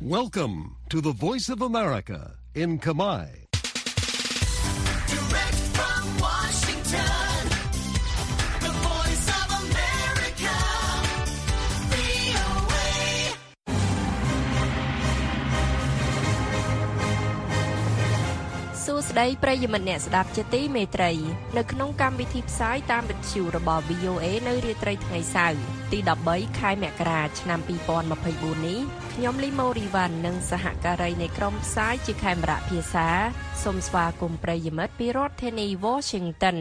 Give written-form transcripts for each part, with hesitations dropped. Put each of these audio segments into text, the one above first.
Welcome to the Voice of America in Kamai. Direct from Washington, the Voice of America, VOA. សួស្តីប្រិយមិត្តអ្នកស្ដាប់ជាទីមេត្រីនៅក្នុងកម្មវិធីផ្សាយតាមវិទ្យុរបស់ VOA នៅរាត្រីថ្ងៃសៅរ៍ទី13ខែមករាឆ្នាំ2024នេះខ្ញុំលីម៉ូរីវ៉ាន់និងសហការីនៃក្រុមផ្សាយជាខេមរៈភាសាសូមស្វាគមន៍ប្រិយមិត្តពីរដ្ឋធានី Washington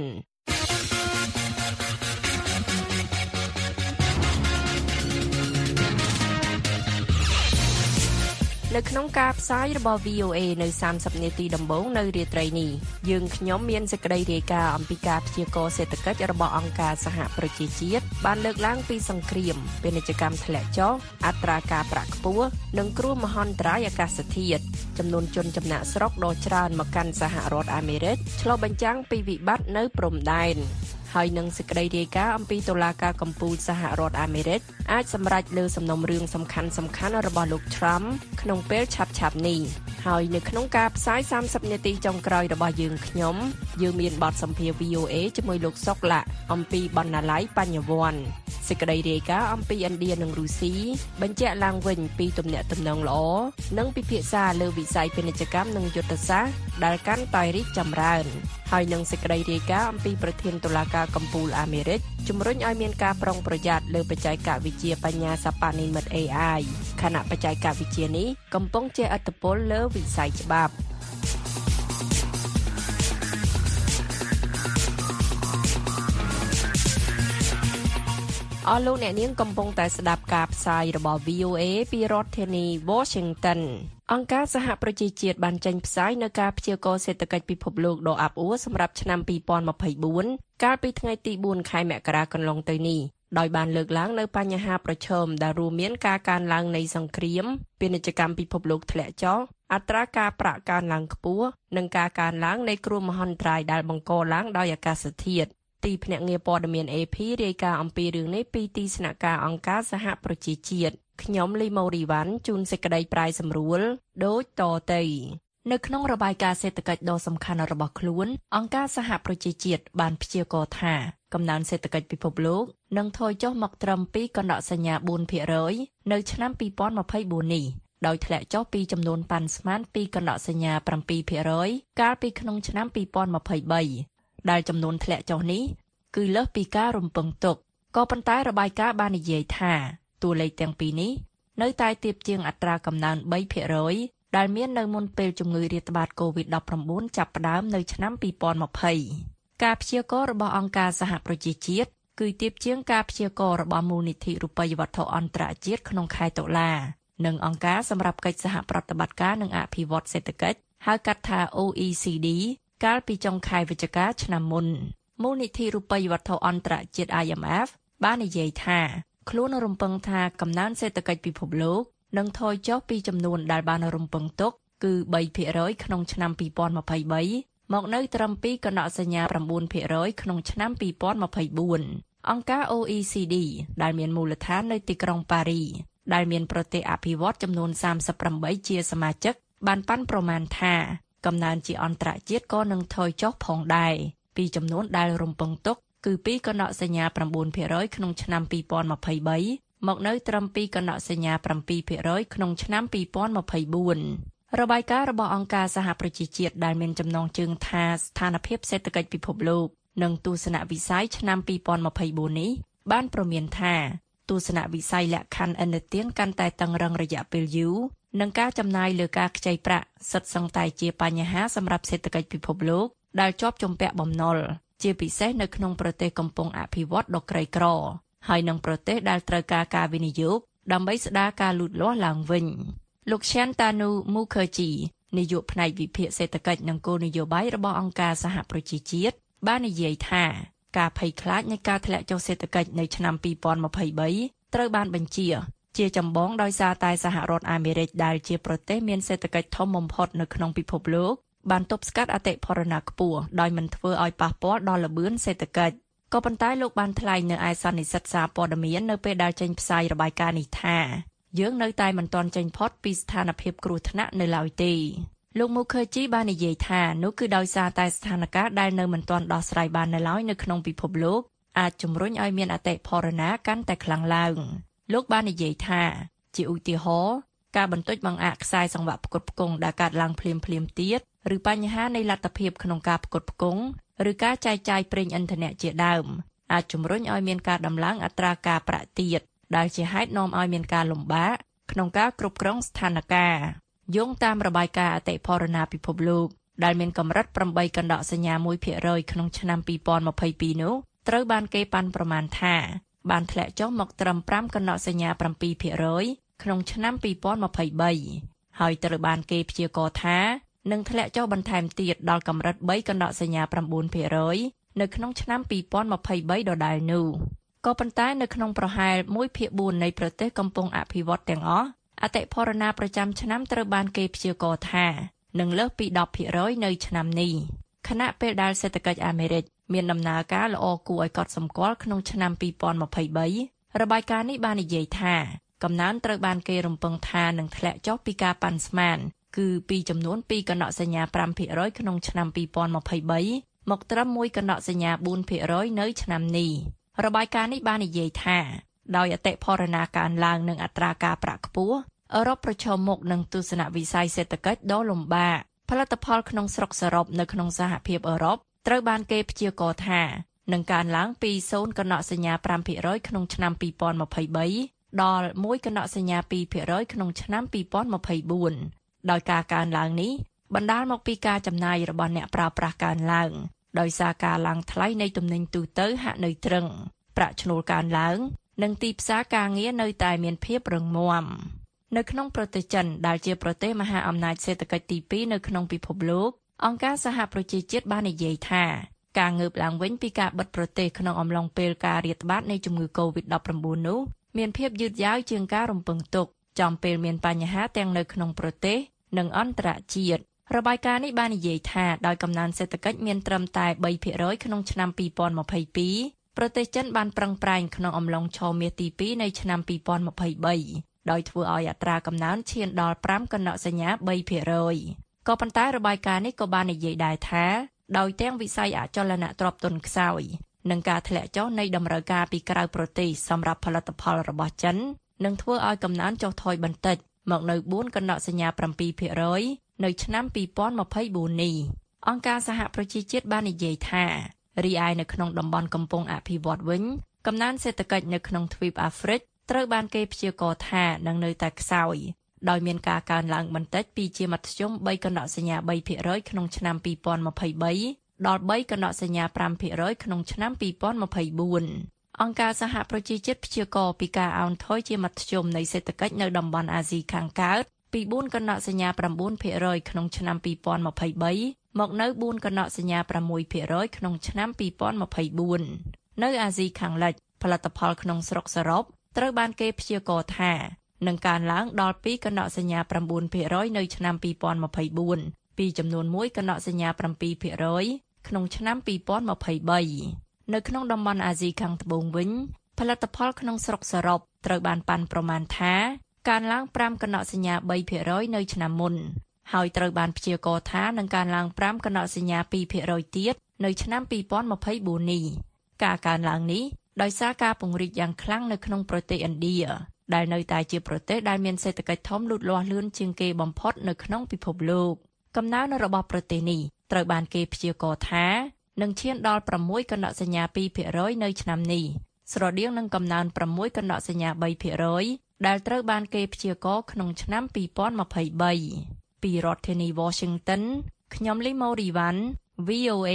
នៅក្នុងការផ្សាយរបស់ VOA នៅ30នាទីដំបូងនៅរាត្រីនេះយើងខ្ញុំមានសេចក្តីរាយការណ៍អំពីការព្យាករណ៍សេដ្ឋកិច្ចរបស់អង្គការសហប្រជាជាតិបានលើកឡើងពីសង្គ្រាមពាណិជ្ជកម្មធ្លាក់ចុះអត្រាការប្រាក់ខ្ពស់និងគ្រោះមហន្តរាយអាកាសធាតុចំនួនជនចំណាក់ស្រុកដ៏ច្រើនមកកាន់សហរដ្ឋអាមេរិកឆ្លុះបញ្ចាំងពីវិបត្តិនៅព្រំដែនហើយនឹងសេចក្តីរាយការណ៍អំពីតុលាការកំពូលសហរដ្ឋអាមេរិកអាចសម្រេចលើសំណុំរឿងសំខាន់ៗរបស់លោក Trump ក្នុងពេលឆាប់ៗនេះហើយនៅក្នុងការផ្សាយ30នាទីចុងក្រោយរបស់យើងមានបទសម្ភាសន៍ VOA ជាមួយលោកសុកឡាអំពីបណ្ណាល័យបញ្ញវន្តសេចក្តីរាយការណ៍អំពីឥណ្ឌានិងរុស្ស៊ីបញ្ជាក់ឡើងវិញពីទំនាក់ទំនងល្អនិងពិភាក្សាលើវិស័យពាណិជ្ជកម្មនិងយុទ្ធសាស្ត្រដែលកាន់តែរីកចម្រើនហើយនឹងសេចក្តីរាយការណ៍អំពីប្រធានតុលាការកំពូលអាមេរិកជំរុញឲ្យមានការប្រុងប្រយ័ត្នលើបច្ចេកវិទ្យាបញ្ញាសិប្បនិម្មិត AI ខណៈបច្ចេកវិទ្យានេះកំពុងជះឥទ្ធិពលលើវិស័យច្បាប់អស់លោកអ្នកនាងកំពុងតែស្ដាប់ការផ្សាយរបស់ VOA ពីរដ្ឋធានី Washington អង្គការសហប្រជាជាតិបានចេញផ្សាយនៅការព្យាករណ៍សេដ្ឋកិច្ចពិភពលោកដ៏អាប់អួរសម្រាប់ឆ្នាំ2024កាលពីថ្ងៃទី4ខែមករាកន្លងទៅនេះដោយបានលើកឡើងនៅបញ្ហាប្រឈមដែលរួមមានការកើនឡើងនៃសង្គ្រាមពាណិជ្ជកម្មពិភពលោកធ្លាក់ចុះអត្រាការប្រាក់កើនឡើងខ្ពស់និងការកើនឡើងនៃគ្រោះមហន្តរាយដែលបង្កឡើងដោយអាកាសធាតុទីភ្នាក់ងារព័ត៌មាន AP រាយការណ៍អំពីរឿងនេះពីទីស្នាក់ការអង្គការសហប្រជាជាតិខ្ញុំលីម៉ូរីវ៉ាន់ជូនសេចក្តីប្រាយសម្រួលដូចតទៅនៅក្នុងរបាយការណ៍សេដ្ឋកិច្ចដ៏សំខាន់របស់ខ្លួនអង្គការសហប្រជាជាតិបានព្យាករណ៍ថាកំណើនសេដ្ឋកិច្ចពិភពលោកនឹងថយចុះមកត្រឹម2កណ្ដកសញ្ញា 4% នៅឆ្នាំ2024នេះដោយធ្លាក់ចុះពីចំនួនប៉ាន់ស្មាន2កណ្ដកសញ្ញា 7% កាលពីក្នុងឆ្នាំ2023ដែលចំនួនធ្លាក់ចុះនេះគឺលើសពីការរំពឹងទុកក៏ប៉ុន្តែរបាយការណ៍បាននិយាយថាតួលេខទាំងពីរនេះនៅតែទាបជាងអត្រាកំណើន 3% ដែលមាននៅមុនពេលជំងឺរាតត្បាត COVID-19 ចាប់ផ្ដើមនៅឆ្នាំ2020ការព្យាករណ៍របស់អង្គការសហប្រជាជាតិគឺទាបជាងការព្យាករណ៍របស់មូលនិធិរូបិយវត្ថុអន្តរជាតិក្នុងខែតុលានិងអង្គការសម្រាប់កិច្ចសហប្រតិបត្តិការនិងអភិវឌ្ឍសេដ្ឋកិច្ចហៅកាត់ថា OECD កាលពីចុងខែវិច្ឆិកាឆ្នាំមុនមូលនិធិរូបិយវត្ថុអន្តរជាតិ IMF បាននិយាយថាខ្លួនរំពឹងថាកំណើនសេដ្ឋកិច្ចពិភពលោកនឹងថយចុះពីចំនួនដែលបានរំពឹងទុកគឺ 3% ក្នុងឆ្នាំ2023មកនៅត្រឹម2កណ្ដកសញ្ញា 9% ក្នុងឆ្នាំ2024អង្គការ OECD ដែលមានមូលដ្ឋាននៅទីក្រុងប៉ារីដែលមានប្រទេសអភិវឌ្ឍចំនួន38ជាសមាជិកបានប៉ាន់ប្រមាណថាកំណើនជាអន្តរជាតិក៏នឹងថយចុះផងដែរពីចំនួនដែលរំពឹងទុកគឺ2កណ្ដកសញ្ញា 9% ក្នុងឆ្នាំ2023មកនៅត្រឹម2កណ្ដកសញ្ញា 7% ក្នុងឆ្នាំ2024របាយការណ៍របស់អង្គការសហប្រជាជាតិដែលមានចំណងជើងថាស្ថានភាពសេដ្ឋកិច្ចពិភពលោកនិងទស្សនវិស័យឆ្នាំ2024នេះបានព្រមានថាទស្សនវិស័យលក្ខខណ្ឌឥណទានកាន់តែតឹងរ៉ឹងរយៈពេលយូរនិងការចំណាយលើការខ្ចីប្រាក់សិតសឹងតែជាបញ្ហាសម្រាប់សេដ្ឋកិច្ចពិភពលោកដែលជាប់ជំពាក់បំណុលជាពិសេសនៅក្នុងប្រទេសកំពុងអភិវឌ្ឍដ៏ក្រីក្រហើយនឹងប្រទេសដែលត្រូវការវិនិយោគដើម្បីស្ដារការលូតលាស់ឡើងវិញលោក Shantanu Mukherjee នាយកផ្នែកវិភាគសេដ្ឋកិច្ចនិងគោលនយោបាយរបស់អង្គការសហប្រជាជាតិបាននិយាយថាការភ័យខ្លាចនៃការធ្លាក់ចុះសេដ្ឋកិច្ចនៅឆ្នាំ2023ត្រូវបានបញ្ជាជាចម្បងដោយសារតែសហរដ្ឋអាមេរិកដែលជាប្រទេសមានសេដ្ឋកិច្ចធំបំផុតនៅក្នុងពិភពលោកបានទប់ស្កាត់អតិផរណាខ្ពស់ដោយមិនធ្វើឲ្យប៉ះពាល់ដល់ល្បឿនសេដ្ឋកិច្ចក៏ប៉ុន្តែលោកបានថ្លែងនៅឯសន្និសីទសារព័ត៌មាននៅពេលដែលចេញផ្សាយរបាយការណ៍នេះថាយើងនៅតែមិនទាន់ចេញផុតពីស្ថានភាពគ្រោះថ្នាក់នៅឡើយទេលោកមូខឺជីបាននិយាយថានោះគឺដោយសារតែស្ថានភាពដែលនៅមិនទាន់ដោះស្រាយបាននៅឡើយនៅក្នុងពិភពលោកអាចជំរុញឲ្យមានអតិផរណាកាន់តែខ្លាំងឡើងលោកបាននិយាយថាជាឧទាហរណ៍ការបន្តិចបង្អាក់ខ្សែសង្វាក់ផ្គត់ផ្គង់ដែលកើតឡើងភ្លាមទៀតឬបញ្ហានៃលទ្ធភាពក្នុងការផ្គត់ផ្គង់ឬការចែកចាយប្រេងឥន្ធនៈជាដើមអាចជំរុញឲ្យមានការដំឡើងអត្រាការប្រាក់ទៀតដែលជាហេតុនាំឲ្យមានការលំបាកក្នុងការគ្រប់គ្រងស្ថានភាពយោងតាមរបាយការណ៍អតិផរណាពិភពលោកដែលមានកម្រិត 8 កណ្ដកសញ្ញា 1% ក្នុងឆ្នាំ 2022 នោះត្រូវបានគេប៉ាន់ប្រមាណថាបានធ្លាក់ចុះមកត្រឹម 5 កណ្ដកសញ្ញា 7% ក្នុងឆ្នាំ 2023 ហើយត្រូវបានគេព្យាករណ៍ថានឹងធ្លាក់ចុះបន្ថែមទៀតដល់កម្រិត 3 កណ្ដកសញ្ញា 9% នៅក្នុងឆ្នាំ 2023 ដដែលនោះក៏ប៉ុន្តែនៅក្នុងប្រហែល 1/4 នៃប្រទេសកំពុងអភិវឌ្ឍទាំងអស់អតិផរណាប្រចាំឆ្នាំត្រូវបានគេព្យាករណ៍ថានឹងលើសពី 10% នៅឆ្នាំនេះខណៈពេលដែលសេដ្ឋកិច្ចអាមេរិកមានដំណើរការល្អគួរឲ្យកត់សម្គាល់ក្នុងឆ្នាំ 2023 របាយការណ៍នេះបាននិយាយថាកំណើនត្រូវបានគេរំពឹងថានឹងធ្លាក់ចុះពីការប៉ាន់ស្មានគឺពីចំនួន 2 កណ្ដកសញ្ញា 5% ក្នុងឆ្នាំ 2023 មកត្រឹម 1 កណ្ដកសញ្ញា 4% នៅឆ្នាំនេះរបាយការណ៍នេះបាននិយាយថាដោយអតិផរណាកើនឡើងនិងអត្រាការប្រាក់ខ្ពស់អឺរ៉ុបប្រឈមមុខនឹងទស្សនវិស័យសេដ្ឋកិច្ចដ៏លំបាកផលិតផលក្នុងស្រុកសរុបនៅក្នុងសហភាពអឺរ៉ុបត្រូវបានគេព្យាករណ៍ថានឹងកើនឡើងពី 0 កណ្ដកសញ្ញា 5% ក្នុងឆ្នាំ 2023 ដល់ 1 កណ្ដកសញ្ញា 2% ក្នុងឆ្នាំ 2024 ដោយការកើនឡើងនេះបណ្ដាលមកពីការចំណាយរបស់អ្នកប្រើប្រាស់កើនឡើងដោយសារការឡើងថ្លៃនៃទំនិញទូទៅហាក់នៅទ្រឹងប្រាក់ឈ្នួលកើនឡើងនិងទីផ្សារការងារនៅតែមានភាពរឹងមាំនៅក្នុងប្រទេសចិនដែលជាប្រទេសមហាអំណាចសេដ្ឋកិច្ចទី2នៅក្នុងពិភពលោកអង្គការសហប្រជាជាតិបាននិយាយថាការងើបឡើងវិញពីការបិទប្រទេសក្នុងអំឡុងពេលការរាតត្បាតនៃជំងឺ COVID-19 នោះមានភាពយឺតយ៉ាវជាងការរំពឹងទុកចំពេលមានបញ្ហាទាំងនៅក្នុងប្រទេសនិងអន្តរជាតិរបាយការណ៍នេះបាននិយាយថាដោយកំណើនសេដ្ឋកិច្ចមានត្រឹមតែ 3% ក្នុងឆ្នាំ 2022 ប្រទេសចិនបានប្រឹងប្រែងក្នុងអំឡុងឆមាសទី2នៃឆ្នាំ 2023 ដោយធ្វើឲ្យអត្រាកំណើនឈានដល់ 5 កណ្ដកសញ្ញា 3% ក៏ប៉ុន្តែរបាយការណ៍នេះក៏បាននិយាយដែរថាដោយទាំងវិស័យអចលនទ្រព្យទុនខ្សោយនិងការធ្លាក់ចុះនៃតម្រូវការពីក្រៅប្រទេសសម្រាប់ផលិតផលរបស់ចិននឹងធ្វើឲ្យកំណើនចុះថយបន្តិចមកនៅ 4 កណ្ដកសញ្ញា 7% នៅឆ្នាំ 2024 នេះអង្គការសហប្រជាជាតិបាននិយាយថារីឯនៅក្នុងតំបន់កំពុងអភិវឌ្ឍវិញកំណើនសេដ្ឋកិច្ចនៅក្នុងទ្វីបអាហ្វ្រិកត្រូវបានគេព្យាករណ៍ថានឹងនៅតែខ្សោយដោយមានការកើនឡើងបន្តិចពីជាមធ្យម 3 កណ្ដកសញ្ញា 3% ក្នុងឆ្នាំ 2023 ដល់ 3 កណ្ដកសញ្ញា 5% ក្នុងឆ្នាំ 2024 អង្គការសហប្រជាជាតិព្យាករណ៍ពីការអោនថយជាមធ្យមនៃសេដ្ឋកិច្ចនៅតំបន់អាស៊ីខាងកើតពី 4 កណ្ដកសញ្ញា 9% ក្នុងឆ្នាំ 2023 មកនៅ 4 កណ្ដកសញ្ញា 6% ក្នុងឆ្នាំ 2024 នៅអាស៊ីខាងលិចផលិតផលក្នុងស្រុកសរុបត្រូវបានគេព្យាករណ៍ថានឹងកើនឡើងដល់ 2 កណ្ដកសញ្ញា 9% នៅឆ្នាំ 2024 ពីចំនួន 1 កណ្ដកសញ្ញា 7% ក្នុងឆ្នាំ 2023 នៅក្នុងតំបន់អាស៊ីខាងត្បូងវិញផលិតផលក្នុងស្រុកសរុបត្រូវបានប៉ាន់ប្រមាណថាកើនឡើង 5 កណ្ដកសញ្ញា 3% នៅឆ្នាំមុនហើយត្រូវបានព្យាករណ៍ថានឹងកើនឡើង 5 កណ្ដកសញ្ញា 2% ទៀតនៅឆ្នាំ 2024 នេះការកើនឡើងនេះដោយសារការពង្រីកយ៉ាងខ្លាំងនៅក្នុងប្រទេសឥណ្ឌាដែលនៅតែជាប្រទេសដែលមានសេដ្ឋកិច្ចធំលូតលាស់លឿនជាងគេបំផុតនៅក្នុងពិភពលោកកំណើនរបស់ប្រទេសនេះត្រូវបានគេព្យាករណ៍ថានឹងឈានដល់ 6 កណ្ដកសញ្ញា 2% នៅឆ្នាំនេះស្រដៀងនឹងកំណើន 6 កណ្ដកសញ្ញា 3% ដែលត្រូវបានគេព្យាករណ៍ក្នុងឆ្នាំ 2023 ពីរដ្ឋធានី Washington ខ្ញុំលីម៉ូរីវ៉ាន់ VOA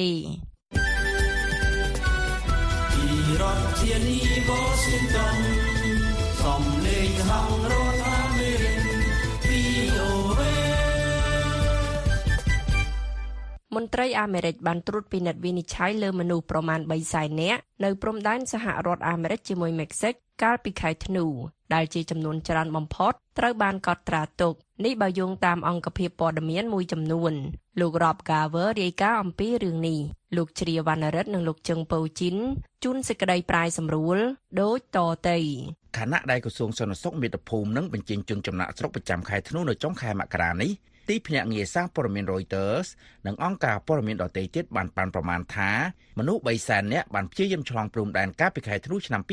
ពីរដ្ឋធានី Washington សំឡេងហៅរដ្ឋអាមេរិក VOA មន្ត្រីអាមេរិកបានត្រួតពិនិត្យវិនិច្ឆ័យលើមនុស្សប្រមាណ 300,000 នាក់នៅព្រំដែនសហរដ្ឋអាមេរិកជាមួយមេក្សិកកាលពីខែធ្នូដែលជាចំនួនច្រើនបំផុតត្រូវបានកត់ត្រាទុកនេះបើយោងតាមអង្គភាពព័ត៌មានមួយចំនួនលោក Rob Garver រាយការណ៍អំពីរឿងនេះលោកជ្រាវណ្ណរិទ្ធនិងលោកជឹងពៅជីនជួនសេចក្តីប្រាយសម្រួលដូចតទៅខណៈដែលក្រសួងសន្តិសុខមាតុភូមិនឹងបញ្ចេញជនចំណាក់ស្រុកប្រចាំខែធ្នូនៅចុងខែមករានេះទីភ្នាក់ងារសារព័ត៌មាន Reuters និងអង្គការព័ត៌មានដទៃទៀតបានប៉ាន់ប្រមាណថាមនុស្ស 300,000 នាក់បានព្យាយាមឆ្លងព្រំដែនកាលពីខែធ្នូឆ្នាំ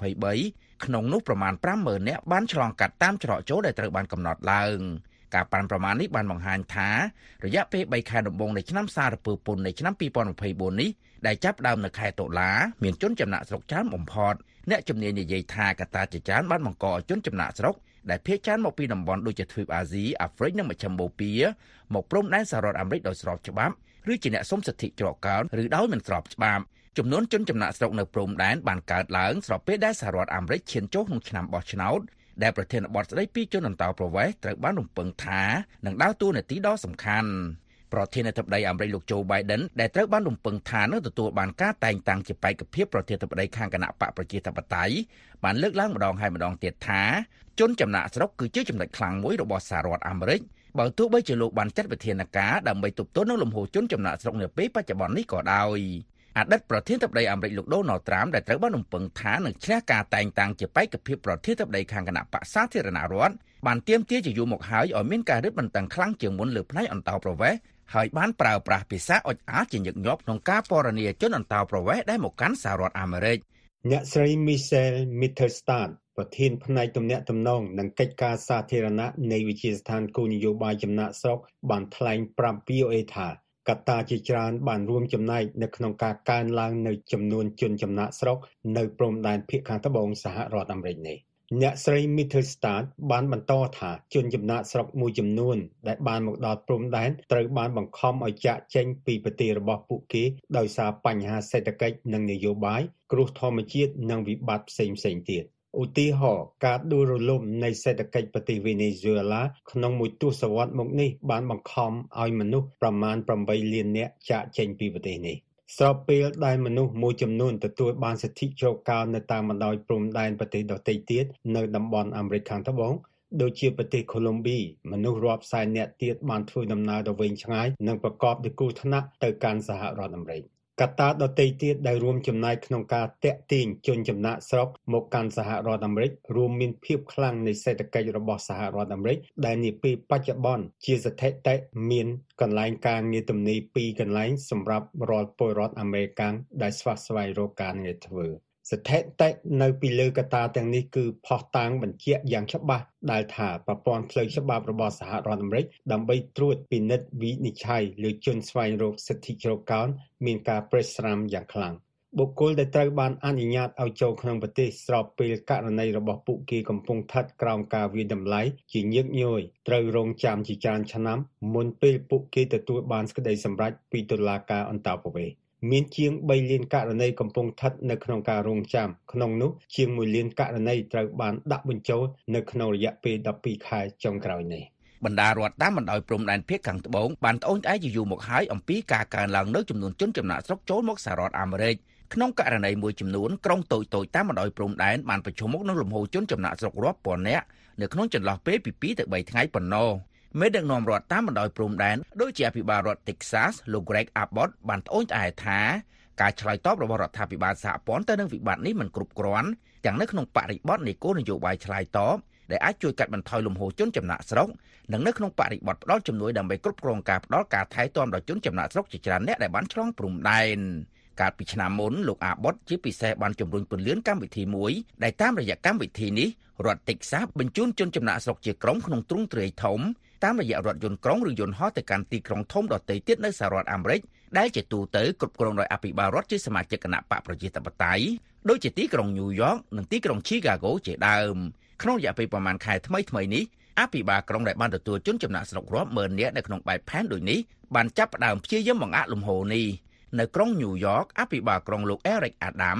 2023 ក្នុងនោះប្រមាណ 50,000 នាក់បានឆ្លងកាត់តាមច្រកចូលដែលត្រូវបានកំណត់ឡើងការប៉ាន់ប្រមាណនេះបានបង្ហាញថារយៈពេល3ខែដំបូងនៃឆ្នាំសារពើពន្ធនៃឆ្នាំ 2024 នេះដែលចាប់ផ្ដើមនៅខែតុលាមានជនចំណាក់ស្រុកច្រើនបំផុតអ្នកជំនាញនិយាយថាកត្តាជាច្រើនបានបង្កឲ្យជនចំណាក់ស្រុកដែលភាគច្រើនមកពីតំបន់ដូចជាទ្វីបអាស៊ីអាហ្វ្រិកនិងមជ្ឈិមបូព៌ាមកព្រំដែនសហរដ្ឋអាមេរិកដោយស្របច្បាប់ឬជាអ្នកសុំសិទ្ធិច្រកកោនឬដោយមិនស្របច្បាប់ចំនួនជនចំណាក់ស្រុកនៅព្រំដែនបានកើតឡើងស្របពេលដែលសហរដ្ឋអាមេរិកឈានចូលក្នុងឆ្នាំបោះឆ្នោតដែលប្រធានបទស្ដីពីជនអន្តោប្រវេសន៍ត្រូវបានរំពឹងថានឹងដើរតួនាទីដ៏សំខាន់ប្រធានាធិបតីអាមេរិកលោក Joe Biden ដែលត្រូវបានរំពឹងថានឹងទទួលបានការតែងតាំងជាបេក្ខភាពប្រធានាធិបតីខាងគណៈបកប្រជាធិបតេយ្យបានលើកឡើងម្ដងហើយម្ដងទៀតថាជនចំណាក់ស្រុកគឺជាចំណុចខ្លាំងមួយរបស់សហរដ្ឋអាមេរិកបើទោះបីជាលោកបានចាត់វិធានការដើម្បីទប់ទល់នឹងលំហូរជនចំណាក់ស្រុកនៅពេលបច្ចុប្បន្ននេះក៏ដោយអតីតប្រធានាធិបតីអាមេរិកលោក Donald Trump ដែលត្រូវបានរំពឹងថានឹងឈ្នះការតែងតាំងជាបេក្ខភាពប្រធានាធិបតីខាងគណៈបកសាធារណរដ្ឋបានទាមទារជាយូរមកហើយឲ្យមានការរឹតបន្តឹងខ្លាំងជាងមុនលើផ្នែកអន្តោប្រវេសន៍ហើយបានប្រើប្រាស់ភាសាអុចអាចជាញឹកញាប់ក្នុងការពណ៌នាជនអន្តោប្រវេសន៍ដែលមកកាន់សហរដ្ឋអាមេរិកអ្នកស្រី Michelle Mittelstadt ប្រធានផ្នែកទំនាក់ទំនងនិងកិច្ចការសាធារណៈនៃវិទ្យាស្ថានគោលនយោបាយចំណាក់ស្រុកបានថ្លែងប្រាប់ VOA ថាកត្តាជាច្រើនបានរួមចំណែកនៅក្នុងការកើនឡើងនៃចំនួនជនចំណាក់ស្រុកនៅព្រំដែនភាគខាងត្បូងសហរដ្ឋអាមេរិកនេះអ្នកស្រី Mittelstadt បានបន្តថាជនចំណាក់ស្រុកមួយចំនួនដែលបានមកដល់ព្រំដែនត្រូវបានបង្ខំឲ្យចាកចេញពីប្រទេសរបស់ពួកគេដោយសារបញ្ហាសេដ្ឋកិច្ចនិងនយោបាយគ្រោះធម្មជាតិនិងវិបត្តិផ្សេងៗទៀតឧទាហរណ៍ការដួលរលំនៃសេដ្ឋកិច្ចប្រទេសវេណេស៊ុយអេឡាក្នុងមួយទសវត្សរ៍មកនេះបានបង្ខំឲ្យមនុស្សប្រមាណ8លាននាក់ចាកចេញពីប្រទេសនេះស្របពេលដែលមនុស្សមួយចំនួនទទួលបានសិទ្ធិជ្រកកោននៅតាមបណ្ដោយព្រំដែនប្រទេសដទៃទៀតនៅតំបន់អាមេរិកខាងត្បូងដូចជាប្រទេសកូឡុំប៊ីមនុស្សរាប់សែននាក់ទៀតបានធ្វើដំណើរទៅវែងឆ្ងាយនិងប្រកបដោយគ្រោះថ្នាក់ទៅកាន់សហរដ្ឋអាមេរិកកត្តាដទៃទៀតដែលរួមចំណែកក្នុងការតាក់ទាញជនចំណាក់ស្រុកមកកាន់សហរដ្ឋអាមេរិករួមមានភាពខ្លាំងនៃសេដ្ឋកិច្ចរបស់សហរដ្ឋអាមេរិកដែលនាពេលបច្ចុប្បន្នជាស្ថិតិមានកន្លែងការងារទំនេរ2កន្លែងសម្រាប់រាល់ពលរដ្ឋអាមេរិកាំងដែលស្វះស្វែងរកការងារធ្វើស្ថិតិនៅពីលើកត្តាទាំងនេះគឺផុសតាងបញ្ជាក់យ៉ាងច្បាស់ដែលថាប្រព័ន្ធផ្លូវច្បាប់របស់សហរដ្ឋអាមេរិកដើម្បីត្រួតពិនិត្យវិនិច្ឆ័យលើជនស្វែងរកសិទ្ធិជ្រកកោនមានការប្រេះស្រាំយ៉ាងខ្លាំងបុគ្គលដែលត្រូវបានអនុញ្ញាតឲ្យចូលក្នុងប្រទេសស្របពេលករណីរបស់ពួកគេកំពុងស្ថិតក្រោមការវាយតម្លៃជាញឹកញយត្រូវរងចាំជាច្រើនឆ្នាំមុនពេលពួកគេទទួលបានសេចក្តីសម្រេចពីតុលាការអន្តោប្រវេសន៍មានជាង3លានករណីកំពុងស្ថិតនៅក្នុងការរងចាំក្នុងនោះជាង1លានករណីត្រូវបានដាក់បញ្ចូលនៅក្នុងរយៈពេល12ខែចុងក្រោយនេះបណ្ដារដ្ឋតាមបណ្ដោយព្រំដែនភាគខាងត្បូងបានត្អូញត្អែរជាយូរមកហើយអំពីការកើនឡើងនៅចំនួនជនចំណាក់ស្រុកចូលមកសហរដ្ឋអាមេរិកក្នុងករណីមួយចំនួនក្រុងតូចៗតាមបណ្ដោយព្រំដែនបានប្រឈមមុខនឹងលំហូរជនចំណាក់ស្រុករាប់ពាន់នាក់នៅក្នុងចន្លោះពេលពី2ទៅ3ថ្ងៃប៉ុណ្ណោះមេដឹកនាំរដ្ឋតាមបណ្ដោយព្រំដែនដូចជាអភិបាលរដ្ឋ Texas លោក Greg Abbott បានត្អូញត្អែរថាការឆ្លើយតបរបស់រដ្ឋាភិបាលសហព័ន្ធទៅនឹងវិបត្តិនេះមិនគ្រប់គ្រាន់ទាំងនៅក្នុងបរិបទនៃគោលនយោបាយឆ្លើយតបដែលអាចជួយកាត់បន្ថយលំហូរជនចំណាក់ស្រុកនិងនៅក្នុងបរិបទផ្ដល់ជំនួយដើម្បីគ្រប់គ្រងការផ្ដល់ការថែទាំដល់ជនចំណាក់ស្រុកជាច្រើនអ្នកដែលបានឆ្លងព្រំដែនកាលពីឆ្នាំមុនលោក Abbott ជាពិសេសបានជំរុញពន្យាកម្មវិធីមួយដែលតាមរយៈកម្មវិធីនេះរដ្ឋ Texas បញ្ជូនជនចំណាក់ស្រុកជាក្រុមក្នុងទ្រង់ទ្រាយធំតាមរយៈរថយន្តក្រុងឬយន្តហោះទៅកាន់ទីក្រុងធំដទៃទៀតនៅសហរដ្ឋអាមេរិកដែលជាទូទៅគ្រប់គ្រងដោយអភិបាលរដ្ឋជាសមាជិកគណៈបកប្រជាធិបតេយ្យដូចជាទីក្រុងញូវយ៉កនិងទីក្រុងឈីកាហ្គោជាដើមក្នុងរយៈពេលប្រមាណខែថ្មីនេះអភិបាលក្រុងដែលបានទទួលជនចំណាក់ស្រុករាប់ម៉ឺននាក់នៅក្នុងបែបផែនដូចនេះបានចាប់ផ្ដើមព្យាយាមបង្អាក់លំហូរនេះនៅក្រុងញូវយ៉កអភិបាលក្រុងលោក Eric Adams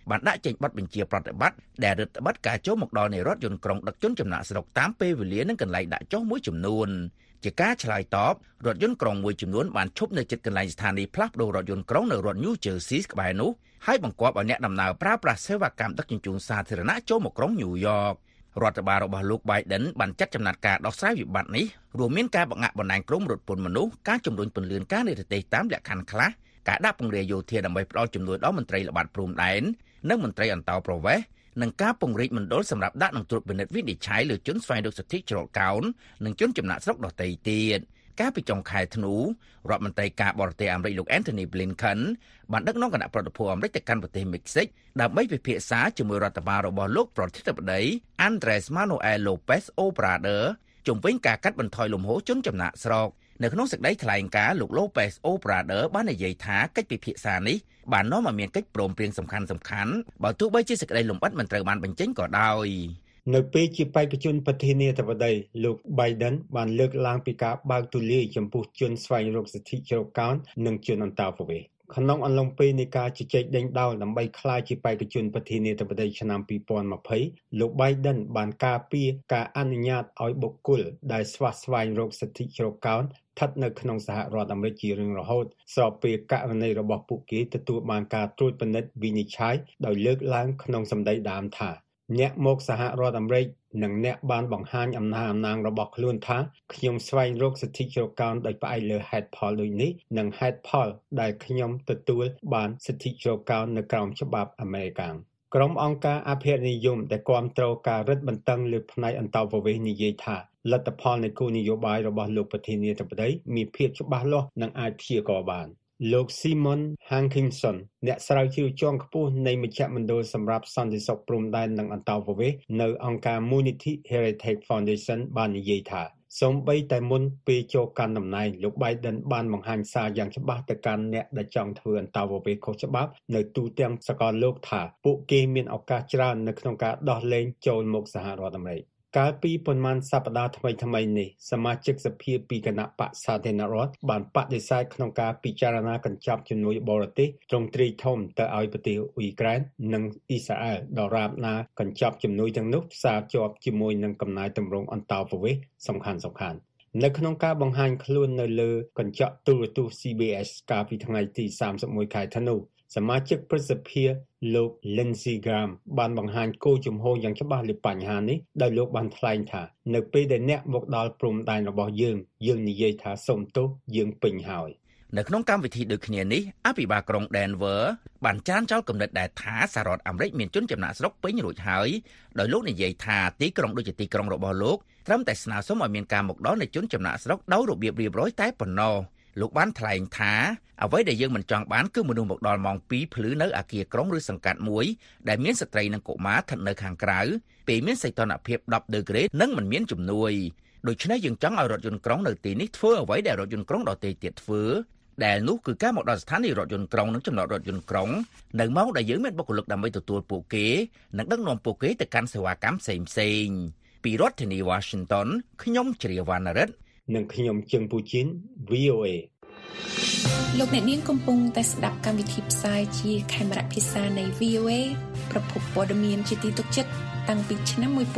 បានដាក់ចេញបទបញ្ជាប្រតិបត្តិដែលរឹតបន្តឹងការចូលមកដល់នៃរថយន្តក្រុងដឹកជនចំណាក់ស្រុកតាមពេលវេលានិងកន្លែងដាក់ចុះមួយចំនួនជាការឆ្លើយតបរថយន្តក្រុងមួយចំនួនបានឈប់នៅជិតកន្លែងស្ថានីយ៍ផ្លាស់ប្តូររថយន្តក្រុងនៅរដ្ឋ New Jersey ក្បែរនោះហើយបង្គាប់ឲ្យអ្នកដំណើរប្រើប្រាស់សេវាកម្មដឹកជញ្ជូនសាធារណៈចូលមកក្រុង New York រដ្ឋបាលរបស់លោក Biden បានចាត់ចំណាត់ការដោះស្រាយវិបត្តិនេះរួមមានការបង្អាក់បណ្ដាញក្រុមរថពន្ធមនុស្សការជំរុញពន្លឿនការនិរទេសតាមលក្ខខណ្ឌខ្លះការដាក់ពង្រាយយោធាដើម្បីផ្ដល់ជំនួយដល់មន្ត្រីល្បាតព្រំដែននិងមន្ត្រីអន្តោប្រវេសន៍និងការពង្រីកមណ្ឌលសម្រាប់ដាក់និងត្រួតពិនិត្យវិនិច្ឆ័យលើជនស្វែងរកសិទ្ធិជ្រកកោននិងជនចំណាក់ស្រុកដទៃទៀតកាលពីចុងខែធ្នូរដ្ឋមន្ត្រីការបរទេសអាមេរិកលោក Anthony Blinken បានដឹកនាំគណៈប្រតិភូអាមេរិកទៅកាន់ប្រទេសមិចស៊ិកដើម្បីពិភាក្សាជាមួយរដ្ឋបាលរបស់លោកប្រធានាធិបតី Andrés Manuel López Obrador ជុំវិញការកាត់បន្ថយលំហូរជនចំណាក់ស្រុកនៅក្នុងសេចក្តីថ្លែងការណ៍លោក López Obrador បាននិយាយថាកិច្ចពិភាក្សានេះបាននាំឲ្យមានកិច្ចព្រមព្រៀងសំខាន់ៗបើទោះបីជាសេចក្តីលម្អិតមិនត្រូវបានបញ្ចេញក៏ដោយនៅពេលជាបេក្ខជនប្រធានាធិបតីលោក Biden បានលើកឡើងពីការបើកទូលាយចំពោះជនស្វែងរកសិទ្ធិជ្រកកោននិងជនអន្តោប្រវេសន៍ក្នុងអំឡុងពេលនៃការជជែកដេញដោលដើម្បីក្លាយជាបេក្ខជនប្រធានាធិបតីឆ្នាំ2020លោក Biden បានការពារការអនុញ្ញាតឲ្យបុគ្គលដែលស្វែងរកសិទ្ធិជ្រកកោនស្ថិតនៅក្នុងសហរដ្ឋអាមេរិកជារៀងរហូតស្របពេលករណីរបស់ពួកគេទទួលបានការត្រួតពិនិត្យវិនិច្ឆ័យដោយលើកឡើងក្នុងសម្ដីដើមថាអ្នកមកសហរដ្ឋអាមេរិកនិងអ្នកបានបង្ហាញអំណាងរបស់ខ្លួនថាខ្ញុំស្វែងរកសិទ្ធិជ្រកកោនដោយផ្អែកលើហេតុផលដូចនេះនិងហេតុផលដែលខ្ញុំទទួលបានសិទ្ធិជ្រកកោននៅក្រោមច្បាប់អាមេរិកក្រុមអង្គការអភិនិយមដែលគាំទ្រការរឹតបន្តឹងលើផ្នែកអន្តោប្រវេសន៍និយាយថាលទ្ធផលនៃគោលនយោបាយរបស់លោកប្រធានាធិបតីមានភាពច្បាស់លាស់និងអាចព្យាករណ៍បានលោក Simon Hankinson អ្នកស្រាវជ្រាវជាន់ខ្ពស់នៃមជ្ឈមណ្ឌលសម្រាប់សន្តិសុខព្រំដែននិងអន្តោប្រវេសន៍នៅអង្គការ Munity Heritage Foundation បាននិយាយថាសូម្បីតែមុនពេលចូលកាន់តំណែងលោក Biden បានបង្ហាញសារយ៉ាងច្បាស់ទៅកាន់អ្នកដែលចង់ធ្វើអន្តោប្រវេសន៍ខុសច្បាប់នៅទូទាំងសកលលោកថាពួកគេមានឱកាសច្រើននៅក្នុងការដោះលែងចូលមកសហរដ្ឋអាមេរិកកាលពីប៉ុន្មានសប្តាហ៍ថ្មីនេះសមាជិកសភាពីគណៈបក្សសាធារណរដ្ឋបានបដិសេធក្នុងការពិចារណាកញ្ចប់ជំនួយបរទេសទ្រង់ទ្រាយធំទៅឲ្យប្រទេសអ៊ុយក្រែននិងអ៊ីស្រាអែលដរាបណាកញ្ចប់ជំនួយទាំងនោះផ្សារជាប់ជាមួយនឹងកំណែទម្រង់អន្តោប្រវេសន៍សំខាន់នៅក្នុងការបង្ហាញខ្លួននៅលើកញ្ចក់ទូរទស្សន៍ CBS កាលពីថ្ងៃទី31ខែធ្នូសមាជិកព្រឹទ្ធសភាលោក Lindsey Graham បានបង្ហាញគោលជំហរយ៉ាងច្បាស់លើបញ្ហានេះដោយលោកបានថ្លែងថានៅពេលដែលអ្នកមកដល់ព្រំដែនរបស់យើងនិយាយថាសូមទោសយើងពេញហើយនៅក្នុងកម្មវិធីដូចគ្នានេះអភិបាលក្រុង Denver បានចានចោលគំនិតដែលថាសហរដ្ឋអាមេរិកមានជនចំណាក់ស្រុកពេញរួចហើយដោយលោកនិយាយថាទីក្រុងដូចជាទីក្រុងរបស់លោកត្រឹមតែស្នើសុំឲ្យមានការមកដល់នៃជនចំណាក់ស្រុកដោយរបៀបរៀបរយតែប៉ុណ្ណោះលោកបានថ្លែងថាអ្វីដែលយើងមិនចង់បានគឺមនុស្សមកដល់ម៉ោង2ភ្លឺនៅអគារក្រុងឬសង្កាត់មួយដែលមានស្ត្រីនិងកុមារស្ថិតនៅខាងក្រៅពេលមានសីតុណ្ហភាព10ដឺក្រេនិងមិនមានជំនួយដូច្នេះយើងចង់ឲ្យរថយន្តក្រុងនៅទីនេះធ្វើអ្វីដែលរថយន្តក្រុងដទៃទៀតធ្វើដែលនោះគឺការមកដល់ស្ថានីយ៍រថយន្តក្រុងនិងចំណតរថយន្តក្រុងនៅម៉ោងដែលយើងមានបុគ្គលិកដើម្បីទទួលពួកគេនិងដឹកនាំពួកគេទៅកាន់សេវាកម្មផ្សេងពីរដ្ឋធានី Washington ខ្ញុំជ្រាវណ្ណរិទ្ធនិងខ្ញុំជឹងពូជីន VOA លោកអ្នកនាងកំពុងតែស្ដាប់កម្មវិធីផ្សាយជាខេមរៈភាសានៃ VOA ប្រភពព័ត៌មានជាទីទុកចិត្តតាំងពីឆ្នាំ1955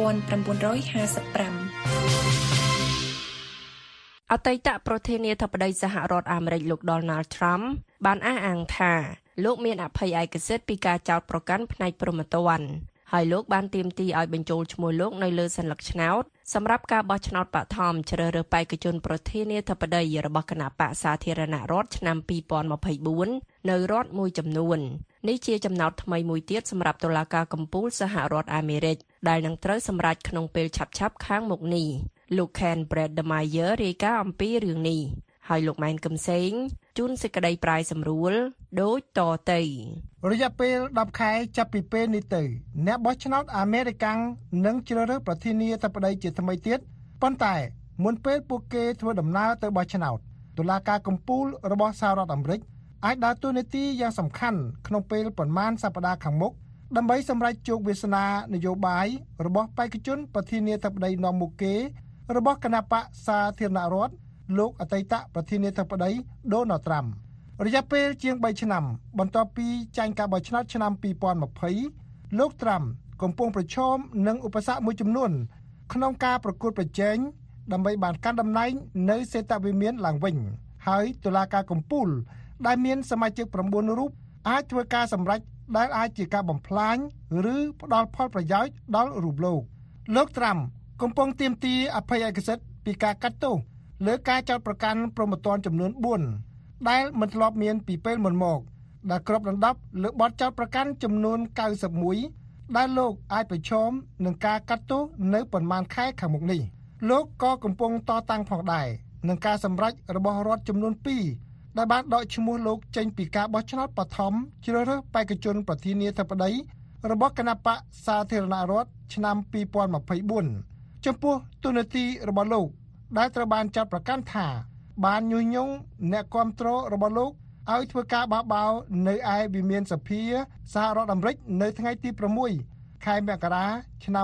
អតីតប្រធានាធិបតីសហរដ្ឋអាមេរិកលោក Donald Trump បានអះអាងថាលោកមានអភ័យឯកសិទ្ធិពីការចោទប្រកាន់ផ្នែកព្រហ្មទណ្ឌហើយលោកបានទាមទារឲ្យបញ្ចូលឈ្មោះលោកនៅលើសញ្ញាឆ្នោតសម្រាប់ការបោះឆ្នោតបឋមជ្រើសរើសបេក្ខជនប្រធានាធិបតីរបស់គណៈបក្សសាធារណរដ្ឋឆ្នាំ2024នៅរដ្ឋមួយចំនួននេះជាចំណោទថ្មីមួយទៀតសម្រាប់តុលាការកំពូលសហរដ្ឋអាមេរិកដែលនឹងត្រូវសម្រេចក្នុងពេលឆាប់ៗខាងមុខនេះលោក Ken Bredemeier រាយការណ៍អំពីរឿងនេះហើយលោកម៉ែនកឹមសេងជួនសេចក្តីប្រាយសម្រួលដូចតទៅរយៈពេល10ខែចាប់ពីពេលនេះទៅអ្នកបោះឆ្នោតអាមេរិកាំងនឹងជ្រើសរើសប្រធានាធិបតីជាថ្មីទៀតប៉ុន្តែមុនពេលពួកគេធ្វើដំណើរទៅបោះឆ្នោតតុលាការកំពូលរបស់សហរដ្ឋអាមេរិកអាចដើរតួនាទីយ៉ាងសំខាន់ក្នុងពេលប្រមាណសប្តាហ៍ខាងមុខដើម្បីសម្រេចជោគវាសនានយោបាយរបស់បេក្ខជនប្រធានាធិបតីនាំមុខគេរបស់គណៈបក្សសាធារណរដ្ឋលោកអតីតប្រធានាធិបតី Donald Trump រយៈពេលជាង3ឆ្នាំបន្ទាប់ពីចាញ់ការបោះឆ្នោតឆ្នាំ2020លោកត្រាំកំពុងប្រឈមនឹងឧបសគ្គមួយចំនួនក្នុងការប្រកួតប្រជែងដើម្បីបានកាន់តំណែងនៅសេតវិមានឡើងវិញហើយតុលាការកំពូលដែលមានសមាជិក9រូបអាចធ្វើការសម្រេចដែលអាចជាការបំផ្លាញឬផ្ដល់ផលប្រយោជន៍ដល់រូបលោកត្រាំកំពុងទាមទារអភ័យឯកសិទ្ធិពីការកាត់ទោសលើការចោទប្រកាន់ព្រហ្មទណ្ឌចំនួន4ដែលមិនធ្លាប់មានពីពេលមុនមកដែលគ្របដណ្ដប់លើបទចោទប្រកាន់ចំនួន91ដែលលោកអាចប្រឈមនឹងការកាត់ទោសនៅប៉ុន្មានខែខាងមុខនេះលោកក៏កំពុងតតាំងផងដែរនឹងការសម្រេចរបស់រដ្ឋចំនួន2ដែលបានដកឈ្មោះលោកចេញពីការបោះឆ្នោតបឋមជ្រើសរើសបេក្ខជនប្រធានាធិបតីរបស់គណបក្សសាធារណរដ្ឋឆ្នាំ2024ចំពោះទូនាទីរបស់លោកដែលត្រូវបានចាត់ប្រកាន់ថាបានញុះញង់អ្នកគាំទ្ររបស់លោកឲ្យធ្វើការបះបោរនៅឯវិមានសភាសហរដ្ឋអាមេរិកនៅថ្ងៃទី6ខែមករាឆ្នាំ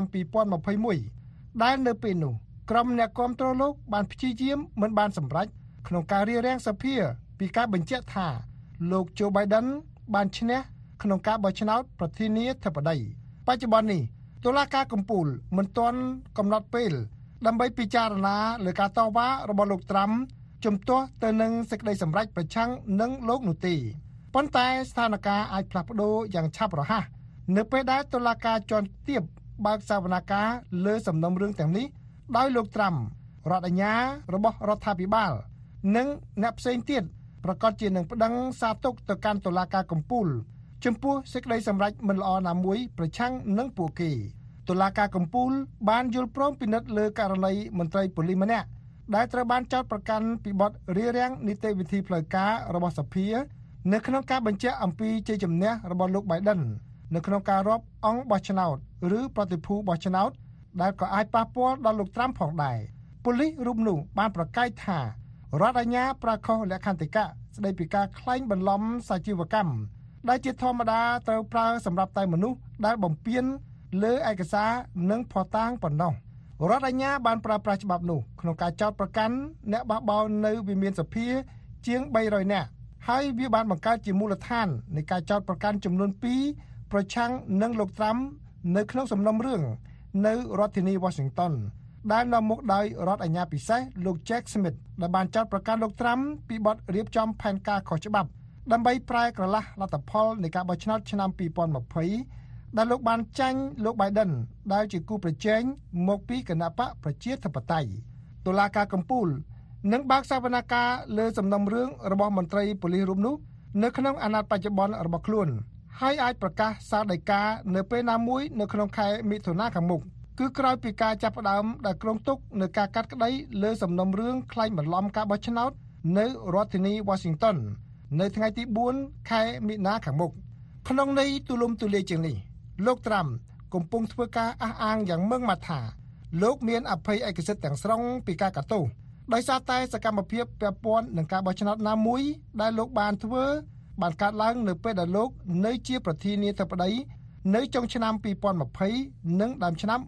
2021ដែលនៅពេលនោះក្រុមអ្នកគាំទ្រលោកបានព្យាយាមមិនបានសម្រេចក្នុងការរារាំងសភាពីការបញ្ជាក់ថាលោក Joe Biden បានឈ្នះក្នុងការបោះឆ្នោតប្រធានាធិបតីបច្ចុប្បន្ននេះតុលាការកំពូលមិនទាន់កំណត់ពេលដើម្បីពិចារណាលើការតវ៉ារបស់លោកត្រាំជំទាស់ទៅនឹងសេចក្តីសម្រេចប្រឆាំងនឹងលោកនោះទេប៉ុន្តែស្ថានភាពអាចផ្លាស់ប្ដូរយ៉ាងឆាប់រហ័សនៅពេលដែលតុលាការជាន់ទាបបើកសវនកម្មលើសំណុំរឿងទាំងនេះដោយលោកត្រាំរដ្ឋអាជ្ញារបស់រដ្ឋាភិបាលនិងអ្នកផ្សេងទៀតប្រកាសជានឹងប្តឹងសារទុកទៅកាន់តុលាការកំពូលចំពោះសេចក្តីសម្រេចមិនល្អណាមួយប្រឆាំងនឹងពួកគេតុលាការកំពូលបានយល់ព្រមពិនិត្យលើករណីមន្ត្រីប៉ូលីសម្នាក់ដែលត្រូវបានចោទប្រកាន់ពីបទរារាំងនីតិវិធីផ្លូវការរបស់សភានៅក្នុងការបញ្ជាក់អំពីជ័យជំនះរបស់លោក Biden នៅក្នុងការរាប់អង្គបោះឆ្នោតឬប្រតិភូបោះឆ្នោតដែលក៏អាចប៉ះពាល់ដល់លោកត្រាំផងដែរប៉ូលីសរូបនោះបានប្រកាសថារដ្ឋអាជ្ញាប្រកាសលក្ខន្តិកៈស្ដីពីការក្លែងបន្លំសាជីវកម្មដែលជាធម្មតាត្រូវប្រើសម្រាប់តែមនុស្សដែលបំពានលើឯកសារនិងភស្តុតាងប៉ុណ្ណោះរដ្ឋអាជ្ញាបានប្រើប្រាស់ច្បាប់នោះក្នុងការចោទប្រកាន់អ្នកបះបោរនៅវិមានសភាជាង300នាក់ហើយវាបានបង្កើតជាមូលដ្ឋាននៃការចោទប្រកាន់ចំនួន2ប្រឆាំងនឹងលោកត្រាំនៅក្នុងសំណុំរឿងនៅរដ្ឋធានី Washington ដែលនាំមុខដោយរដ្ឋអាជ្ញាពិសេសលោក Jack Smith ដែលបានចោទប្រកាន់លោកត្រាំពីបទរៀបចំផែនការខុសច្បាប់ដើម្បីប្រែក្រឡាស់លទ្ធផលនៃការបោះឆ្នោតឆ្នាំ2020ដែលលោកបានចាញ់លោក Biden ដែលជាគូប្រជែងមកពីគណបក្សប្រជាធិបតេយ្យតុលាការកំពូលនឹងបើកសវនកម្មលើសំណុំរឿងរបស់មន្ត្រីប៉ូលីសរូបនោះនៅក្នុងអាណត្តិបច្ចុប្បន្នរបស់ខ្លួនហើយអាចប្រកាសសាលដីកានៅពេលណាមួយនៅក្នុងខែមិថុនាខាងមុខគឺក្រោយពីការចាប់ផ្ដើមដែលគ្រោងទុកនៅការកាត់ក្តីលើសំណុំរឿងក្លែងបន្លំការបោះឆ្នោតនៅរដ្ឋធានី Washington នៅថ្ងៃទី4ខែមិថុនាខាងមុខក្នុងន័យទូលំទូលាយជាងនេះលោកត្រាំកំពុងធ្វើការអះអាងយ៉ាងម៉ឺងម៉ាត់ថាលោកមានអភ័យឯកសិទ្ធិទាំងស្រុងពីការកាត់ទោសដោយសារតែសកម្មភាពពាក់ព័ន្ធនឹងការបោះឆ្នោតណាមួយដែលលោកបានធ្វើបានកើតឡើងនៅពេលដែលលោកនៅជាប្រធានាធិបតីនៅចុងឆ្នាំ2020និងដើមឆ្នាំ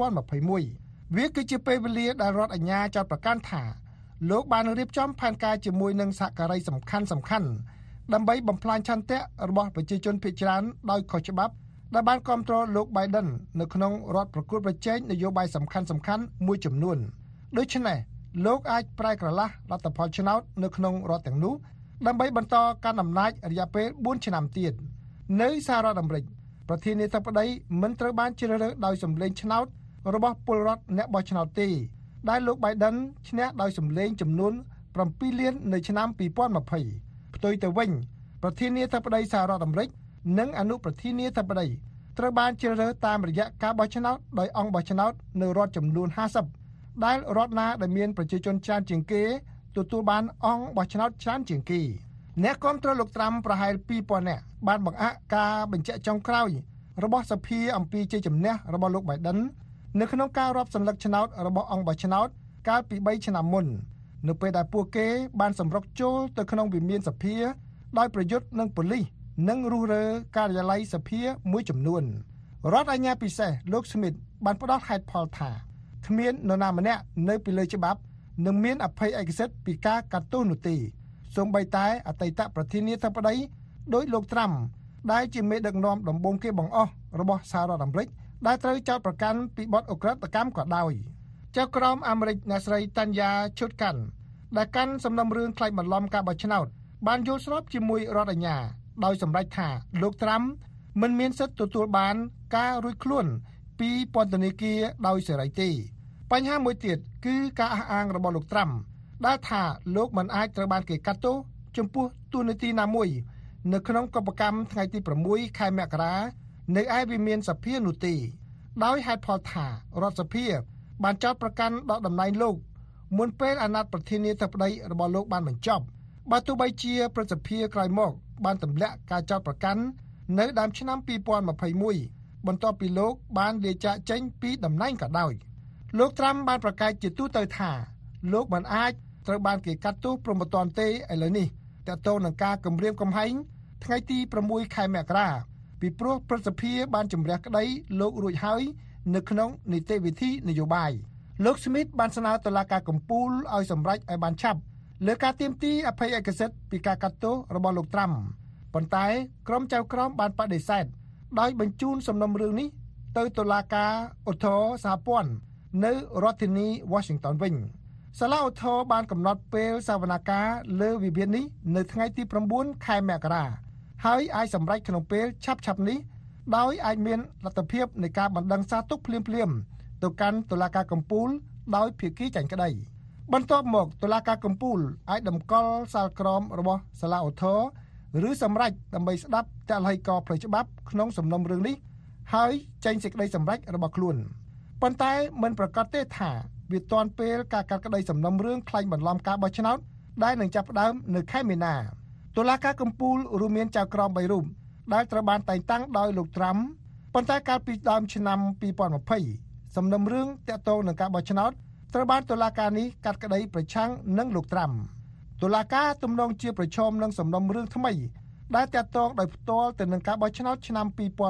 2021វាគឺជាពេលវេលាដែលរដ្ឋអាជ្ញាចោទប្រកាន់ថាលោកបានរៀបចំផែនការជាមួយនឹងសហការីសំខាន់ដើម្បីបំផ្លាញឆន្ទៈរបស់ប្រជាជនភាគច្រើនដោយខុសច្បាប់ដែលបានគាំទ្រលោក Biden នៅក្នុងរដ្ឋប្រកួតប្រជែងនយោបាយសំខាន់មួយចំនួនដូច្នេះលោកអាចប្រែក្រឡាស់លទ្ធផលឆ្នោតនៅក្នុងរដ្ឋទាំងនោះដើម្បីបន្តកាន់អំណាចរយៈពេល4ឆ្នាំទៀតនៅសហរដ្ឋអាមេរិកប្រធានាធិបតីមិនត្រូវបានជ្រើសរើសដោយសម្លេងឆ្នោតរបស់ពលរដ្ឋអ្នកបោះឆ្នោតទេដែលលោក Biden ឈ្នះដោយសម្លេងចំនួន7លាននៅឆ្នាំ2020ផ្ទុយទៅវិញប្រធានាធិបតីសហរដ្ឋអាមេរិកនិងអនុប្រធានាធិបតីត្រូវបានជ្រើសរើសតាមរយៈការបោះឆ្នោតដោយអង្គបោះឆ្នោតនៅរដ្ឋចំនួន50ដែលរដ្ឋណាដែលមានប្រជាជនច្រើនជាងគេទទួលបានអង្គបោះឆ្នោតច្រើនជាងគេអ្នកគាំទ្រលោកត្រាំប្រហែល 2000 នាក់បានបង្អាក់ការបញ្ជាក់ចុងក្រោយរបស់សភាអំពីជ័យជំនះរបស់លោក Biden នៅក្នុងការរាប់សន្លឹកឆ្នោតរបស់អង្គបោះឆ្នោតកាលពី3ឆ្នាំមុននៅពេលដែលពួកគេបានសម្រុកចូលទៅក្នុងវិមានសភាដោយប្រយុទ្ធនឹងប៉ូលីសនិងរុះរើការិយាល័យសភាមួយចំនួនរដ្ឋអាជ្ញាពិសេសលោក Smith បានផ្ដល់ហេតុផលថាគ្មាននរណាម្នាក់នៅពីលើច្បាប់នឹងមានអភ័យឯកសិទ្ធិពីការកាត់ទោសនោះទេសសូម្បីតែអតីតប្រធានាធិបតីដោយលោកត្រាំដែលជាមេដឹកនាំដំបូងគេបង្អស់របស់សហរដ្ឋអាមេរិកដែលត្រូវចោទប្រកាន់ពីបទឧក្រិដ្ឋកម្មក៏ដោយចៅក្រមអាមេរិកអ្នកស្រីតាន់យ៉ាឈុតកាន់ដែលកាន់សំណុំរឿងក្លែងបន្លំការបោះឆ្នោតបានយល់ស្របជាមួយរដ្ឋអាជ្ញាដោយសម្រេចថាលោកត្រាំមិនមានសិទ្ធិទទួលបានការរួចខ្លួនពីពន្ធនាគារដោយសេរីទេបញ្ហាមួយទៀតគឺការអះអាងរបស់លោកត្រាំដែលថាលោកមិនអាចត្រូវបានគេកាត់ទោសចំពោះតួនាទីណាមួយនៅក្នុងកបកម្មថ្ងៃទី6ខែមករានៅឯវិមានសភានោះទេដោយហេតុផលថារដ្ឋសភាបានចោទប្រកាន់ដកតំណែងលោកមុនពេលអាណត្តិប្រធានាធិបតីរបស់លោកបានបញ្ចប់បើទោះបីជាព្រឹទ្ធសភាក្រោយមកបានទម្លាក់ការចោទប្រកាន់នៅដើមឆ្នាំ2021បន្ទាប់ពីលោកបានលាចាកចេញពីតំណែងក៏ដោយលោកត្រាំបានប្រកាសជាទូទៅថាលោកមិនអាចត្រូវបានគេកាត់ទោសព្រហ្មទណ្ឌទេឥឡូវនេះទាក់ទងនឹងការគំរាមកំហែងថ្ងៃទី6ខែមករាពីព្រោះព្រឹទ្ធសភាបានជំរះក្តីលោករួចហើយនៅក្នុងនីតិវិធីនយោបាយលោក Smith បានស្នើតុលាការកំពូលឲ្យសម្រេចឲ្យបានឆាប់លើការទាមទារអភ័យឯកសិទ្ធិពីការកាត់ទោសរបស់លោកត្រាំប៉ុន្តែក្រុមចៅក្រមបានបដិសេធដោយបញ្ជូនសំណុំរឿងនេះទៅតុលាការឧទ្ធរសហព័ន្ធនៅរដ្ឋធានី Washington វិញសាលាឧទ្ធរបានកំណត់ពេលសវនកម្មលើវិវាទនេះនៅថ្ងៃទី9ខែមករាហើយអាចសម្រេចក្នុងពេលឆាប់ៗនេះដោយអាចមានលទ្ធភាពនៃការបណ្ដឹងសារទុកភ្លាមៗទៅកាន់តុលាការកំពូលដោយភាគីចាញ់ក្តីបន្ទាប់មកតុលាការកំពូលអាចតម្កល់សាលក្រមរបស់សាលាឧទ្ធរឬសម្រេចដើម្បីស្ដាប់តល័យករផ្លូវច្បាប់ក្នុងសំណុំរឿងនេះហើយចេញសេចក្តីសម្រេចរបស់ខ្លួនប៉ុន្តែមិនប្រកាសទេថាវាទាន់ពេលការកាត់ក្តីសំណុំរឿងក្លែងបន្លំការបោះឆ្នោតដែលនឹងចាប់ផ្ដើមនៅខែមីនាតុលាការកំពូលរួមមានចៅក្រម3រូបដែលត្រូវបានតែងតាំងដោយលោកត្រាំប៉ុន្តែកាលពីដើមឆ្នាំ2020សំណុំរឿងទាក់ទងនឹងការបោះឆ្នោតត្រូវបានតុលាការនេះកាត់ក្តីប្រឆាំងនឹងលោកត្រាំតុលាការទំនងជាប្រឈមនឹងសំណុំរឿងថ្មីដែលទាក់ទងដោយផ្ទាល់ទៅនឹងការបោះឆ្នោតឆ្នាំ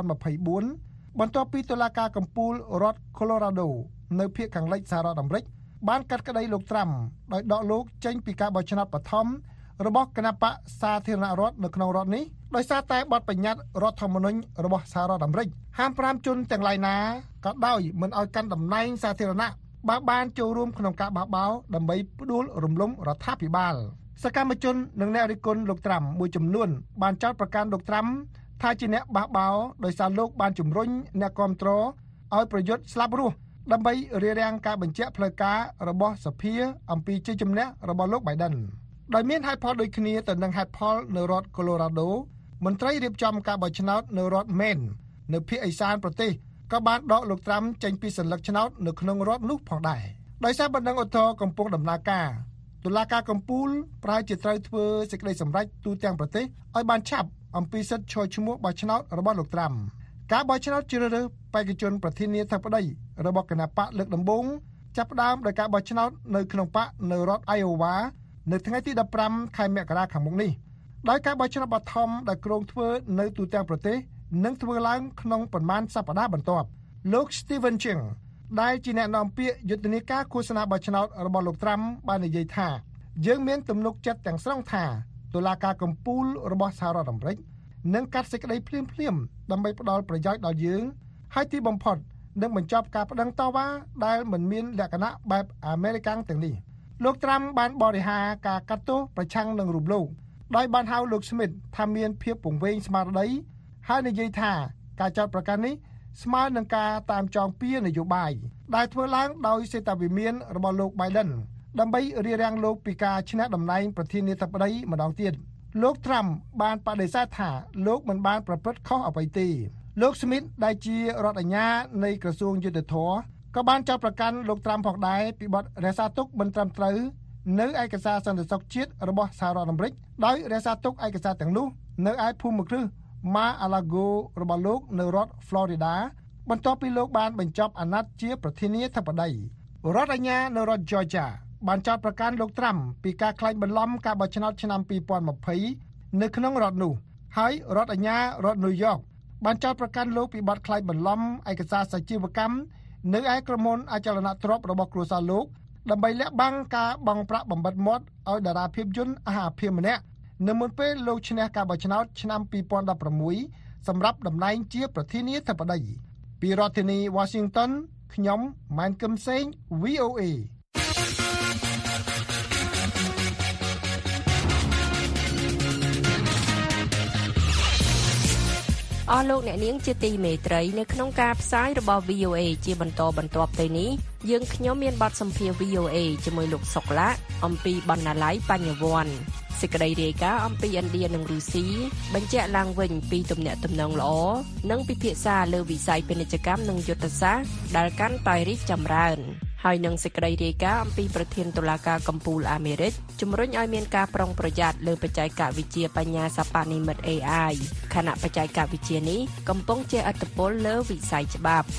2024បន្ទាប់ពីតុលាការកំពូលរដ្ឋ Colorado នៅភាគខាងលិចសហរដ្ឋអាមេរិកបានកាត់ក្តីលោកត្រាំដោយដកលោកចេញពីការបោះឆ្នោតបឋមរបស់គណបក្សសាធារណរដ្ឋនៅក្នុងរដ្ឋនេះដោយសារតែបទបញ្ញត្តិរដ្ឋធម្មនុញ្ញរបស់សហរដ្ឋអាមេរិកហាម5ជនទាំងឡាយណាក៏ដោយមិនឲ្យកាន់តំណែងសាធារណៈបើបានចូលរួមក្នុងការបះបោរដើម្បីផ្ដួលរំលំរដ្ឋាភិបាលសកម្មជននិងអ្នករិះគន់លោកត្រាំមួយចំនួនបានចោទប្រកាន់លោកត្រាំថាជាអ្នកបះបោរដោយសារលោកបានជំរុញអ្នកគាំទ្រឲ្យប្រយុទ្ធស្លាប់រស់ដើម្បីរារាំងការបញ្ជាក់ផ្លូវការរបស់សភាអំពីជ័យជំនះរបស់លោក Biden ដោយមានហេតុផលដូចគ្នាទៅនឹងហេតុផលនៅរដ្ឋ Colorado មន្ត្រីរៀបចំការបោះឆ្នោតនៅរដ្ឋ Maine នៅភាគឦសានប្រទេសក៏បានដកលោកត្រាំចេញពីសញ្ញាឆ្នោតនៅក្នុងរដ្ឋនោះផងដែរដោយសារបណ្ដឹងឧទ្ធរកំពុងដំណើរការតុលាការកំពូលប្រហែលជាត្រូវធ្វើសេចក្តីសម្រេចទូទាំងប្រទេសឲ្យបានឆាប់អំពីសិទ្ធិឈរឈ្មោះបោះឆ្នោតរបស់លោកត្រាំការបោះឆ្នោតជ្រើសរើសបេក្ខជនប្រធានាធិបតីរបស់គណបក្សលើកដំបូងចាប់ផ្ដើមដោយការបោះឆ្នោតនៅក្នុងបកនៅរដ្ឋ Iowa នៅថ្ងៃទី15ខែមករាខាងមុខនេះដោយការបោះឆ្នោតបឋមដែលគ្រោងធ្វើនៅទូទាំងប្រទេសនឹងធ្វើឡើងក្នុងប្រមាណសប្តាហ៍បន្ទាប់លោក Stephen Ching ដែលជាអ្នកនាំពាក្យយុទ្ធនាការឃោសនាបោះឆ្នោតរបស់លោកត្រាំបាននិយាយថាយើងមានទំនុកចិត្តទាំងស្រុងថាតុលាការកំពូលរបស់សហរដ្ឋអាមេរិកនឹងកាត់សេចក្តីភ្លាមដើម្បីផ្ដល់ប្រយោជន៍ដល់យើងហើយទីបំផុតនឹងបញ្ចប់ការប្តឹងតវ៉ាដែលមិនមានលក្ខណៈបែបអាមេរិកទាំងនេះលោកត្រាំបានបរិហារការកាត់ទោសប្រឆាំងនឹងរូបលោកដោយបានហៅលោក Smith ថាមានភាពពង្វេងស្មារតីហើយនិយាយថាការចោទប្រកាន់នេះស្មើនឹងការតាមចងពៀនយោបាយដែលធ្វើឡើងដោយសេតាវិមានរបស់លោក Biden ដើម្បីរារាំងលោកពីការឈ្នះតំណែងប្រធានាធិបតីម្ដងទៀតលោកត្រាំបានបដិសេធថាលោកមិនបានប្រព្រឹត្តខុសអ្វីទេលោក Smith ដែលជារដ្ឋអាជ្ញានៃក្រសួងយុទ្ធភ័ពក៏បានចោទប្រកាន់លោកត្រាំផងដែរពីបទរក្សាទុកមិនត្រឹមត្រូវនៅឯកសារសន្តិសុខជាតិរបស់សហរដ្ឋអាមេរិកដោយរក្សាទុកឯកសារទាំងនោះនៅឯភូមិគ្រឹះ Mar-a-Lago របស់លោកនៅរដ្ឋ Florida បន្ទាប់ពីលោកបានបញ្ចប់អាណត្តិជាប្រធានាធិបតីរដ្ឋអាជ្ញានៅរដ្ឋ Georgia បានចោទប្រកាន់លោកត្រាំពីការក្លែងបន្លំការបោះឆ្នោតឆ្នាំ2020នៅក្នុងរដ្ឋនោះហើយរដ្ឋអាជ្ញារដ្ឋ New York បានចោទប្រកាន់លោកពីបទក្លែងបន្លំឯកសារសាជីវកម្មនៅឯក្រុមហ៊ុនអចលនទ្រព្យរបស់គ្រួសារលោកដើម្បីលាក់បាំងការបង់ប្រាក់បំបិទមាត់ឲ្យតារាភាពយន្តអាហារភាពម្នាក់នៅមុនពេលលោកឈ្នះការបោះឆ្នោតឆ្នាំ2016សម្រាប់តំណែងជាប្រធានាធិបតីពីរដ្ឋធានី Washington ខ្ញុំម៉ែនកឹមសេង VOA អស់លោកអ្នកនាងជាទីមេត្រីនៅក្នុងការផ្សាយរបស់ VOA ជាបន្តបន្ទាប់ទៅនេះយើងខ្ញុំមានបទសម្ភាសន៍ VOA ជាមួយលោកសុកឡាអំពីបណ្ណាល័យបញ្ញវន្តសេចក្តីរាយការណ៍អំពីឥណ្ឌានិងរុស្ស៊ីបញ្ជាក់ឡើងវិញពីទំនាក់ទំនងល្អនិងពិភាក្សាលើវិស័យពាណិជ្ជកម្មនិងយុទ្ធសាស្ត្រដែលកាន់តែរីកចម្រើនហើយនឹងសេចក្តីរាយការណ៍អំពីប្រធានតុលាការកំពូលអាមេរិកជំរុញឲ្យមានការប្រុងប្រយ័ត្នលើបច្ចេកវិទ្យាបញ្ញាសិប្បនិម្មិត AI ខណៈបច្ចេកវិទ្យានេះកំពុងជះឥទ្ធិពលលើវិស័យច្បាប់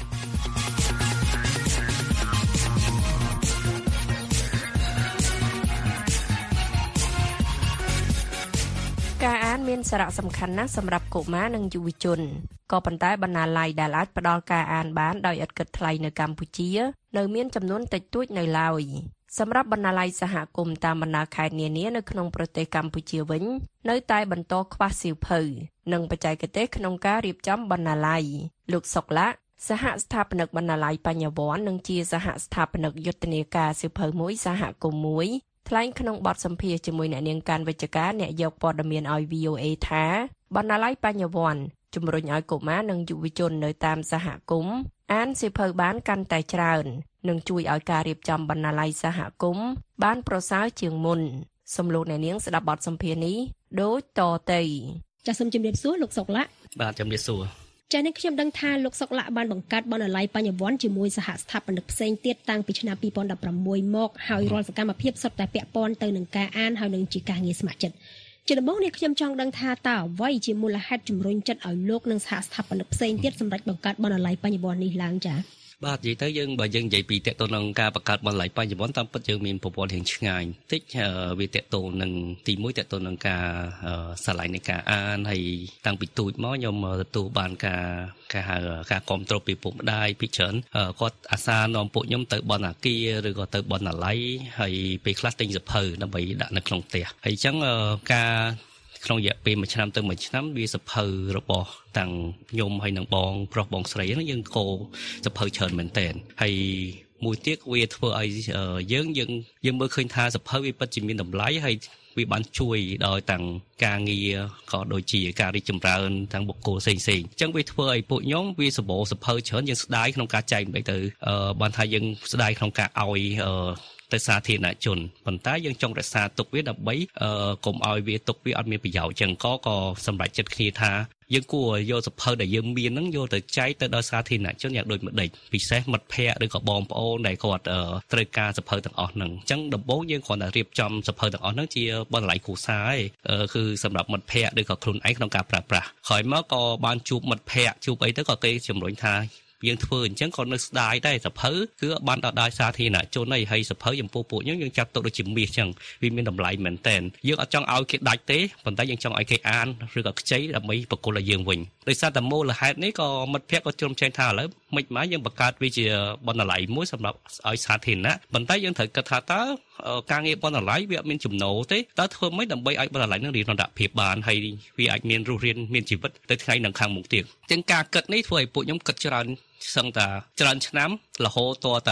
ការអានមានសារៈសំខាន់ណាស់សម្រាប់កុមារនិងយុវជនក៏ប៉ុន្តែបណ្ណាល័យដែលអាចផ្ដល់ការអានបានដោយឥតគិតថ្លៃនៅកម្ពុជានៅមានចំនួនតិចតួចនៅឡើយសម្រាប់បណ្ណាល័យសហគមន៍តាមបណ្ដាខេត្តនានានៅក្នុងប្រទេសកម្ពុជាវិញនៅតែបន្តខ្វះសៀវភៅនិងបច្ចេកទេសក្នុងការរៀបចំបណ្ណាល័យលោកសុកឡាសហស្ថាបនិកបណ្ណាល័យបញ្ញវន្តនិងជាសហស្ថាបនិកយុទ្ធនាការសៀវភៅមួយសហគមន៍មួយថ្លែងក្នុងបទសម្ភាសន៍ជាមួយអ្នកនាងកាន់វិជ្ជការអ្នកយកព័ត៌មានឲ្យ VOA ថាបណ្ណាល័យបញ្ញវន្តជំរុញឲ្យកុមារនិងយុវជននៅតាមសហគមន៍អានសៀវភៅបានកាន់តែច្រើននិងជួយឲ្យការរៀបចំបណ្ណាល័យសហគមន៍បានប្រសើរជាងមុនសូមលោកអ្នកនាងស្ដាប់បទសម្ភាសន៍នេះដូចតទៅចាសសូមជម្រាបសួរលោកសុកឡាបាទជម្រាបសួរចា៎នេះខ្ញុំដឹងថាលោកសុកឡាបានបង្កើតបណ្ណាល័យបញ្ញវន្តជាមួយសហស្ថាបនិកផ្សេងទៀតតាំងពីឆ្នាំ2016មកហើយរាល់សកម្មភាពសុទ្ធតែពាក់ព័ន្ធទៅនឹងការអានហើយនឹងជាការងារស្ម័គ្រចិត្តជាដំបូងនេះខ្ញុំចង់ដឹងថាតើអ្វីជាមូលហេតុជំរុញចិត្តឲ្យលោកនិងសហស្ថាបនិកផ្សេងទៀតសម្រាប់បង្កើតបណ្ណាល័យបញ្ញវន្តនេះឡើងចា៎បាទនិយាយទៅបើយើងនិយាយពីតកតនឹងការបង្កើតបណ្ណាល័យបញ្ញវន្តតាមពិតយើងមានប្រព័ន្ធរៀងឆ្ងាយតិចវាតកតនឹងទី1តកតនឹងការសាលានៃការអានហើយតាំងពីទូចមកខ្ញុំទទួលបានការហៅការគ្រប់គ្រងពីពុកម្ដាយពីច្រើនគាត់អាសានាំពួកខ្ញុំទៅបណ្ណាគារឬក៏ទៅបណ្ណាល័យហើយពេលខ្លះទិញសៀវភៅដើម្បីដាក់នៅក្នុងផ្ទះហើយអញ្ចឹងការក្នុងរយៈពេល1ឆ្នាំទៅ1ឆ្នាំវាសភៅរបស់ទាំងខ្ញុំហើយនឹងបងប្រុសបងស្រីហ្នឹងយើងកោសភៅច្រើនមែនតើហើយមួយទៀតវាធ្វើឲ្យយើងមើលឃើញថាសភៅវាពិតជាមានតម្លៃហើយវាបានជួយដល់ទាំងការងារក៏ដូចជាការរីកចម្រើនទាំងបុគ្គលផ្សេងៗអញ្ចឹងវាធ្វើឲ្យពួកខ្ញុំវាសម្បូរសភៅច្រើនយើងស្ដាយក្នុងការចែកម្លេចទៅបានថាយើងស្ដាយក្នុងការឲ្យទៅសាធារណជនប៉ុន្តែយើងចង់រក្សាទុកវាដើម្បីកុំឲ្យវាទុកវាអត់មានប្រយោជន៍អញ្ចឹងក៏សម្រេចចិត្តគ្នាថាយើងគួរយកសភៅដែលយើងមានហ្នឹងយកទៅចែកទៅដល់សាធារណជនយ៉ាងដូចម្ដេចពិសេសមិត្តភ័ក្តិឬក៏បងប្អូនដែលគាត់ត្រូវការសភៅទាំងអស់ហ្នឹងអញ្ចឹងដំបូងយើងគ្រាន់តែរៀបចំសភៅទាំងអស់ហ្នឹងជាបណ្ណាល័យគ្រួសារឯងគឺសម្រាប់មិត្តភ័ក្តិឬក៏ខ្លួនឯងក្នុងការប្រើប្រាស់ក្រោយមកក៏បានជួបមិត្តភ័ក្តិជួបអីទៅក៏គេជំរុញថាយើងធ្វើអញ្ចឹងក៏នៅស្ដាយដែរសភៅគឺបានដល់សាធារណជនហើយសភៅចំពោះពួកយើងចាប់ទុកដូចជាមាសអញ្ចឹងវាមានតម្លៃមែនតើយើងអត់ចង់ឲ្យគេដាច់ទេប៉ុន្តែយើងចង់ឲ្យគេអានឬក៏ខ្ចីដើម្បីបកគលឲ្យយើងវិញដោយសារតែមូលហេតុនេះក៏មិត្តភ័ក្តិក៏ជ្រុំចែងថាឥឡូវមិនម៉េចយើងបង្កើតវាជាបណ្ណាល័យមួយសម្រាប់ឲ្យសាធារណៈប៉ុន្តែយើងត្រូវគិតថាតើការងារបណ្ណាល័យវាអត់មានចំណូលទេតើធ្វើម៉េចដើម្បីឲ្យបណ្ណាល័យនឹងរៀនរកភាពបានហើយវាអាចមានរស់រានមានជីវិតទៅថ្ងៃនឹងខាងមុខទៀតអញ្ចឹងការគិតនេះធ្វើឲ្យពួកខ្ញុំគិតច្រើនសឹងតាច្រើនឆ្នាំរហូតតតា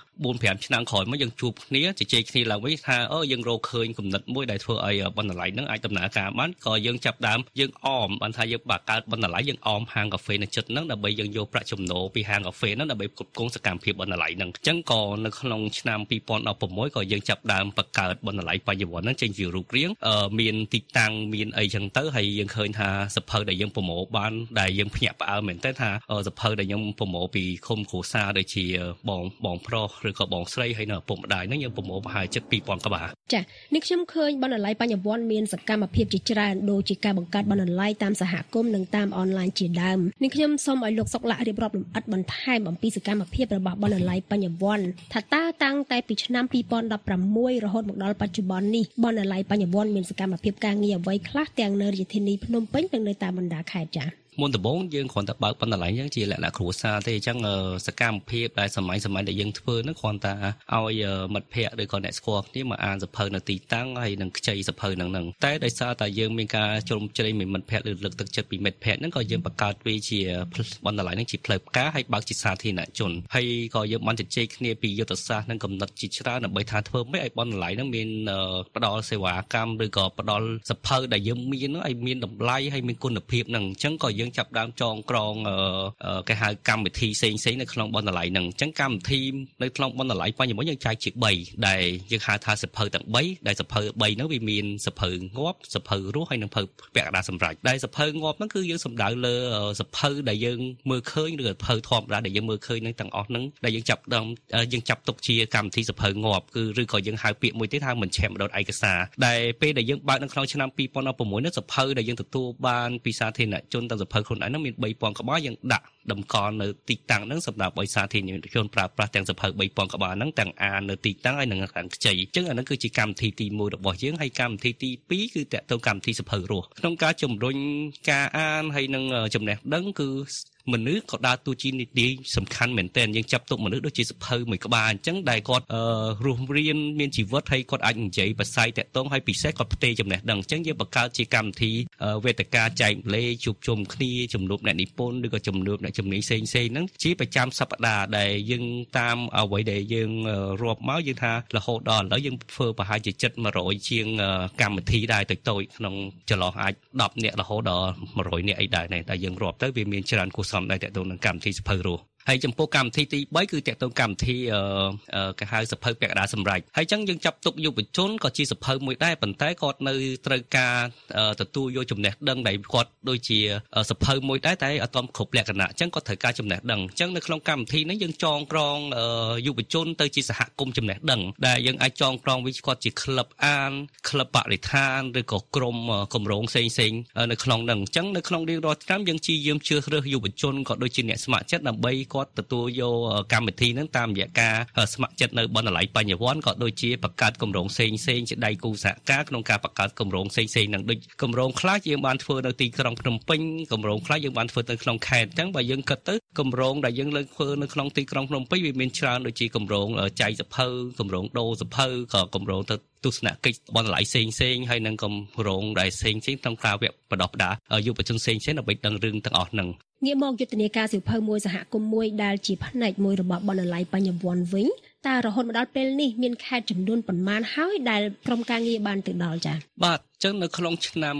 4-5 ឆ្នាំក្រោយមកយើងជួបគ្នាជជែកគ្នាឡើងវិញថាយើងរកឃើញគំនិតមួយដែលធ្វើឲ្យបណ្ណាល័យនឹងអាចដំណើរការបានក៏យើងចាប់ដើមយើងបានថាយើងបង្កើតបណ្ណាល័យយើងហាងកាហ្វេនៅជិតហ្នឹងដើម្បីយើងយកប្រាក់ចំណូលពីហាងកាហ្វេហ្នឹងដើម្បីគ្រប់គ្រងសកម្មភាពបណ្ណាល័យហ្នឹងអញ្ចឹងក៏នៅក្នុងឆ្នាំ2016ក៏យើងចាប់ដើមបង្កើតបណ្ណាល័យបញ្ញវន្តហ្នឹងចេញជារូបរាងមានទីតាំងមានអីចឹងទៅហើយយើងឃើញថាសភៅដែលយើងប្រមូលបានដែលយើងភ្ញាក់ផ្អើលមែនតើថាសភៅដែលខ្ញុំប្រមូលពីឃុំគ្រួសារដូចជាបងប្រុសឬក៏បងស្រីហើយនៅឪពុកម្ដាយហ្នឹងយើងប្រមូលប្រហែលជិត 2000 ក្បាលចានេះខ្ញុំឃើញបណ្ណាល័យបញ្ញវន្តមានសកម្មភាពជាច្រើនដូចជាការបង្កើតបណ្ណាល័យតាមសហគមន៍និងតាមអនឡាញជាដើមនេះខ្ញុំសូមឲ្យលោកសុកឡារៀបរាប់លម្អិតបន្ថែមអំពីសកម្មភាពរបស់បណ្ណាល័យបញ្ញវន្តថាតើតាំងតែពីឆ្នាំ2016រហូតមកដល់បច្ចុប្បន្ននេះបណ្ណាល័យបញ្ញវន្តមានសកម្មភាពការងារអ្វីខ្លះទាំងនៅរាជធានីភ្នំពេញនិងនៅតាមបណ្ដាខេត្តចាមុនដំបូងយើងគ្រាន់តែបើកបណ្ណាល័យអញ្ចឹងជាលក្ខណៈគ្រួសារទេអញ្ចឹងសកម្មភាពដែលសម័យដែលយើងធ្វើហ្នឹងគ្រាន់តែឲ្យមិត្តភ័ក្តិឬក៏អ្នកស្គាល់គ្នាមកអានសភៅនៅទីតាំងហើយនឹងខ្ចីសភៅហ្នឹងតែដោយសារតែយើងមានការជ្រុំជ្រែងមិត្តភ័ក្តិឬលើកទឹកចិត្តពីមិត្តភ័ក្តិហ្នឹងក៏យើងបង្កើតវាជាបណ្ណាល័យហ្នឹងជាផ្លូវការហើយបើកជាសាធារណជនហើយក៏យើងបានជជែកគ្នាពីយុទ្ធសាស្ត្រនិងកំណត់ជាច្រើនដើម្បីថាធ្វើម៉េចឲ្យបណ្ណាល័យហ្នឹងមានផ្ដល់សេវាកម្មឬក៏ផ្ដល់សភៅដែលយើងមានហ្នឹងឲ្យមានតម្លៃហើយមានគុណភាពហ្នឹងអញ្ចឹងក៏យើងចាប់ដើមចងក្រងគេហៅកម្មវិធីផ្សេងៗនៅក្នុងបណ្ណាល័យហ្នឹងអញ្ចឹងកម្មវិធីនៅក្នុងបណ្ណាល័យបញ្ញវន្តយើងចែកជា3ដែលយើងហៅថាសភៅទាំង3ដែលសភៅ3ហ្នឹងវាមានសភៅងាប់សភៅរស់ហើយនិងសភៅពាក់កណ្ដាលសម្រាប់ដែលសភៅងាប់ហ្នឹងគឺយើងសំដៅលើសភៅដែលយើងមើលឃើញឬសភៅធម្មតាដែលយើងមើលឃើញហ្នឹងទាំងអស់ហ្នឹងដែលយើងចាប់ទុកជាកម្មវិធីសភៅងាប់គឺឬក៏យើងហៅពាក្យមួយទៀតថាមិនឆេមដុតឯកសារដែលពេលដែលយើងបើកនៅក្នុងឆ្នាំ2016នេះសភៅដែលយើងទទួលបានពីសាធារណជនតាមសភៅខ្លួនឯងហ្នឹងមាន3000ក្បាលយើងដាក់តម្កល់នៅទីតាំងហ្នឹងសម្រាប់ឲ្យសាធារណជនប្រើប្រាស់ទាំងសភៅ3000ក្បាលហ្នឹងទាំងអាននៅទីតាំងហើយនិងខាងខ្ចីអញ្ចឹងអាហ្នឹងគឺជាកម្មវិធីទី1របស់យើងហើយកម្មវិធីទី2គឺតកតងកម្មវិធីសភៅរស់ក្នុងការជំរុញការអានហើយនិងចំណេះដឹងគឺមនុស្សក៏ដើរតួជានីតិសំខាន់មែនទែនយើងចាប់ទុកមនុស្សដូចជាសភៅមួយក្បាលអញ្ចឹងដែលគាត់រស់រៀនមានជីវិតហើយគាត់អាចនិយាយភាសាតាក់ទងហើយពិសេសគាត់ផ្ទេរចំណេះដឹងអញ្ចឹងយើងបង្កើតជាកម្មវិធីវេទិកាចែកម្លែកជួបជុំគ្នាជំនួបអ្នកនិពន្ធឬក៏ជំនួបអ្នកជំនាញផ្សេងៗហ្នឹងជាប្រចាំសប្តាហ៍ដែលយើងតាមអ្វីដែលយើងរាប់មកយើងថារហូតដល់ឥឡូវយើងធ្វើប្រហែលជា700ជាងកម្មវិធីដែរតូចៗក្នុងចន្លោះអាច10នាក់រហូតដល់100នាក់អីដែរតែយើងរាប់ទៅវាមានច្រើនគួរសមដែរតើតើនឹងកម្មវិធីសភៅរស់ ហើយចំពោះកម្មវិធីទី3គឺតកតងកម្មវិធីគេហៅសភៅពាក់កណ្ដាលសម្រេចហើយអញ្ចឹងយើងចាប់ទុកយុវជនក៏ជាសភៅមួយដែរប៉ុន្តែគាត់នៅត្រូវការទទួលយកចំណេះដឹងដែលគាត់ដូចជាសភៅមួយដែរតែអត់ទាន់គ្រប់លក្ខណៈអញ្ចឹងគាត់ត្រូវការចំណេះដឹងអញ្ចឹងនៅក្នុងកម្មវិធីនេះយើងចងក្រងយុវជនទៅជាសហគមន៍ចំណេះដឹងដែលយើងអាចចងក្រងវាគាត់ជាក្លឹបអានក្លឹបបរិស្ថានឬក៏ក្រុមគម្រោងផ្សេងៗនៅក្នុងហ្នឹងអញ្ចឹងនៅក្នុងរៀងរាល់ឆ្នាំយើងជាយាមជ្រើសរើសយុវជនក៏ដូចជាអ្នកស្ម័គ្រចិត្តដើម្បីគាត់ទទួលយកកម្មវិធីហ្នឹងតាមរយៈការស្ម័គ្រចិត្តនៅបណ្ណាល័យបញ្ញវន្តក៏ដូចជាបង្កើតគម្រោងផ្សេងៗជាដៃគូសហការក្នុងការបង្កើតគម្រោងផ្សេងៗហ្នឹងដូចគម្រោងខ្លះយើងបានធ្វើនៅទីក្រុងភ្នំពេញគម្រោងខ្លះយើងបានធ្វើនៅក្នុងខេត្តអញ្ចឹងបើយើងគិតទៅគម្រោងដែលយើងលើកធ្វើនៅក្នុងទីក្រុងភ្នំពេញវាមានច្រើនដូចជាគម្រោងចែកសភៅគម្រោងដូរសភៅក៏គម្រោងទៅទស្សនកិច្ចបណ្ណាល័យផ្សេងៗហើយនឹងគម្រោងដែលផ្សេងៗក្នុងការវគ្គបណ្ដុះបណ្ដាលយុវជនផ្សេងៗដើម្បីដឹងរឿងទាំងអស់ហ្នឹងងាកមកយុទ្ធនាការសៀវភៅមួយសហគមន៍មួយដែលជាផ្នែកមួយរបស់បណ្ណាល័យបញ្ញវន្តវិញតើរហូតមកដល់ពេលនេះមានខេត្តចំនួនប៉ុន្មានហើយដែលក្រុមការងារបានទៅដល់ចា៎បាទចឹងនៅក្នុងឆ្នាំ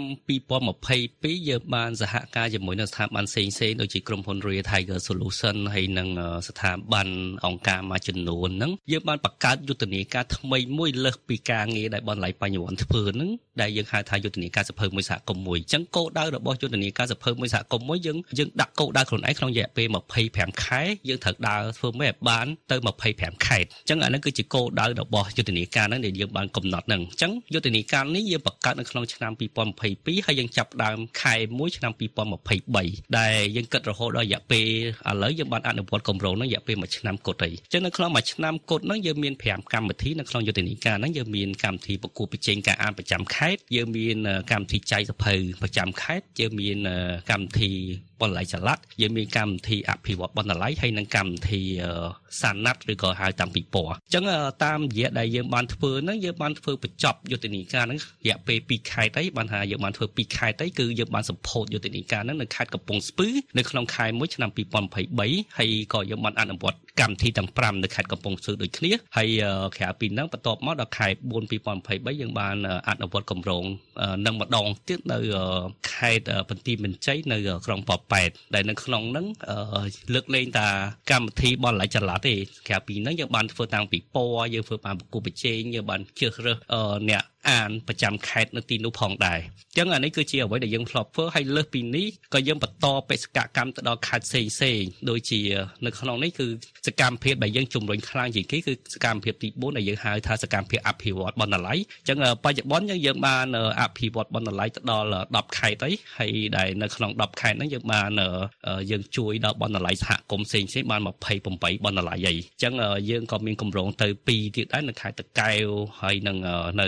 2022យើងបានសហការជាមួយនឹងស្ថាប័នផ្សេងៗដូចជាក្រុមហ៊ុន Royal Tiger Solution ហើយនិងស្ថាប័នអង្គការមួយចំនួនហ្នឹងយើងបានបង្កើតយុទ្ធនាការថ្មីមួយលើសពីការងារដែលបណ្ណាល័យបញ្ញវន្តធ្វើហ្នឹងដែលយើងហៅថាយុទ្ធនាការសភៅមួយសហគមន៍មួយចឹងគោលដៅរបស់យុទ្ធនាការសភៅមួយសហគមន៍មួយយើងដាក់គោលដៅខ្លួនឯងក្នុងរយៈពេល25ខែយើងត្រូវដើរធ្វើម៉េចឲ្យបានទៅ25ខែចឹងអាហ្នឹងគឺជាគោលដៅរបស់យុទ្ធនាការហ្នឹងដែលយើងបានកំណត់ហ្នឹងចឹងយុទ្ធនាការនេះយើងបង្កើតនៅក្នុងឆ្នាំ2022ហើយយើងចាប់ដើមខែ1ឆ្នាំ2023ដែលយើងគិតរហូតដល់រយៈពេលឥឡូវយើងបានអនុវត្តគម្រោងហ្នឹងរយៈពេល1ឆ្នាំគត់ហើយចឹងនៅក្នុង1ឆ្នាំគត់ហ្នឹងយើងមាន5កម្មវិធីនៅក្នុងយុទ្ធនាការហ្នឹងយើងមានកម្មវិធីប្រកួតប្រជែងការអានប្រចាំខេត្តយើងមានកម្មវិធីចែកសភៅប្រចាំខេត្តយើងមានកម្មវិធីបណ្ណាល័យចល័តយើងមានកម្មវិធីអភិវឌ្ឍបណ្ណាល័យហើយនិងកម្មវិធីសាណាត់ឬក៏ហៅតាមពិព័រណ៍អញ្ចឹងតាមរយៈដែលយើងបានធ្វើហ្នឹងយើងបានធ្វើបញ្ចប់យុទ្ធនាការហ្នឹងរយៈពេល2ខែទៅបានថាយើងបានធ្វើ2ខែទៅគឺយើងបានសម្ពោធយុទ្ធនាការហ្នឹងនៅខេត្តកំពង់ស្ពឺនៅក្នុងខែ1ឆ្នាំ2023ហើយក៏យើងបានអនុវត្តកម្មវិធីទាំង5នៅខេត្តកំពង់ស្ពឺដូចគ្នាហើយក្រៅពីហ្នឹងបន្ទាប់មកដល់ខែ4 2023យើងបានអនុវត្តគម្រោងនឹងម្ដងទៀតនៅខេត្តបន្ទាយមានជ័យនៅក្រុងប៉ោយប៉ែតដែលនៅក្នុងហ្នឹងលើកលែងតាកម្មវិធីបណ្ណាល័យចល័តទេក្រៅពីហ្នឹងយើងបានធ្វើតាំងពីពណ៌យើងធ្វើបានប្រគល់ប្រជែងយើងបានជ្រើសរើសអ្នកអានប្រចាំខេត្តនៅទីនោះផងដែរអញ្ចឹងអានេះគឺជាអ្វីដែលយើងធ្លាប់ធ្វើហើយលើសពីនេះក៏យើងបន្តបេសកកម្មទៅដល់ខេត្តផ្សេងៗដូចជានៅក្នុងនេះគឺសកម្មភាពដែលយើងជំរុញខ្លាំងជាងគេគឺសកម្មភាពទី4ដែលយើងហៅថាសកម្មភាពអភិវឌ្ឍបណ្ណាល័យអញ្ចឹងបច្ចុប្បន្នយើងបានអភិវឌ្ឍបណ្ណាល័យទៅដល់10ខេត្តហើយដែលនៅក្នុង10ខេត្តហ្នឹងយើងបានយើងជួយដល់បណ្ណាល័យសហគមន៍ផ្សេងៗបាន28បណ្ណាល័យហើយអញ្ចឹងយើងក៏មានគម្រោងទៅ2ទៀតដែរនៅខេត្តតាកែវហើយនឹងនៅបាត់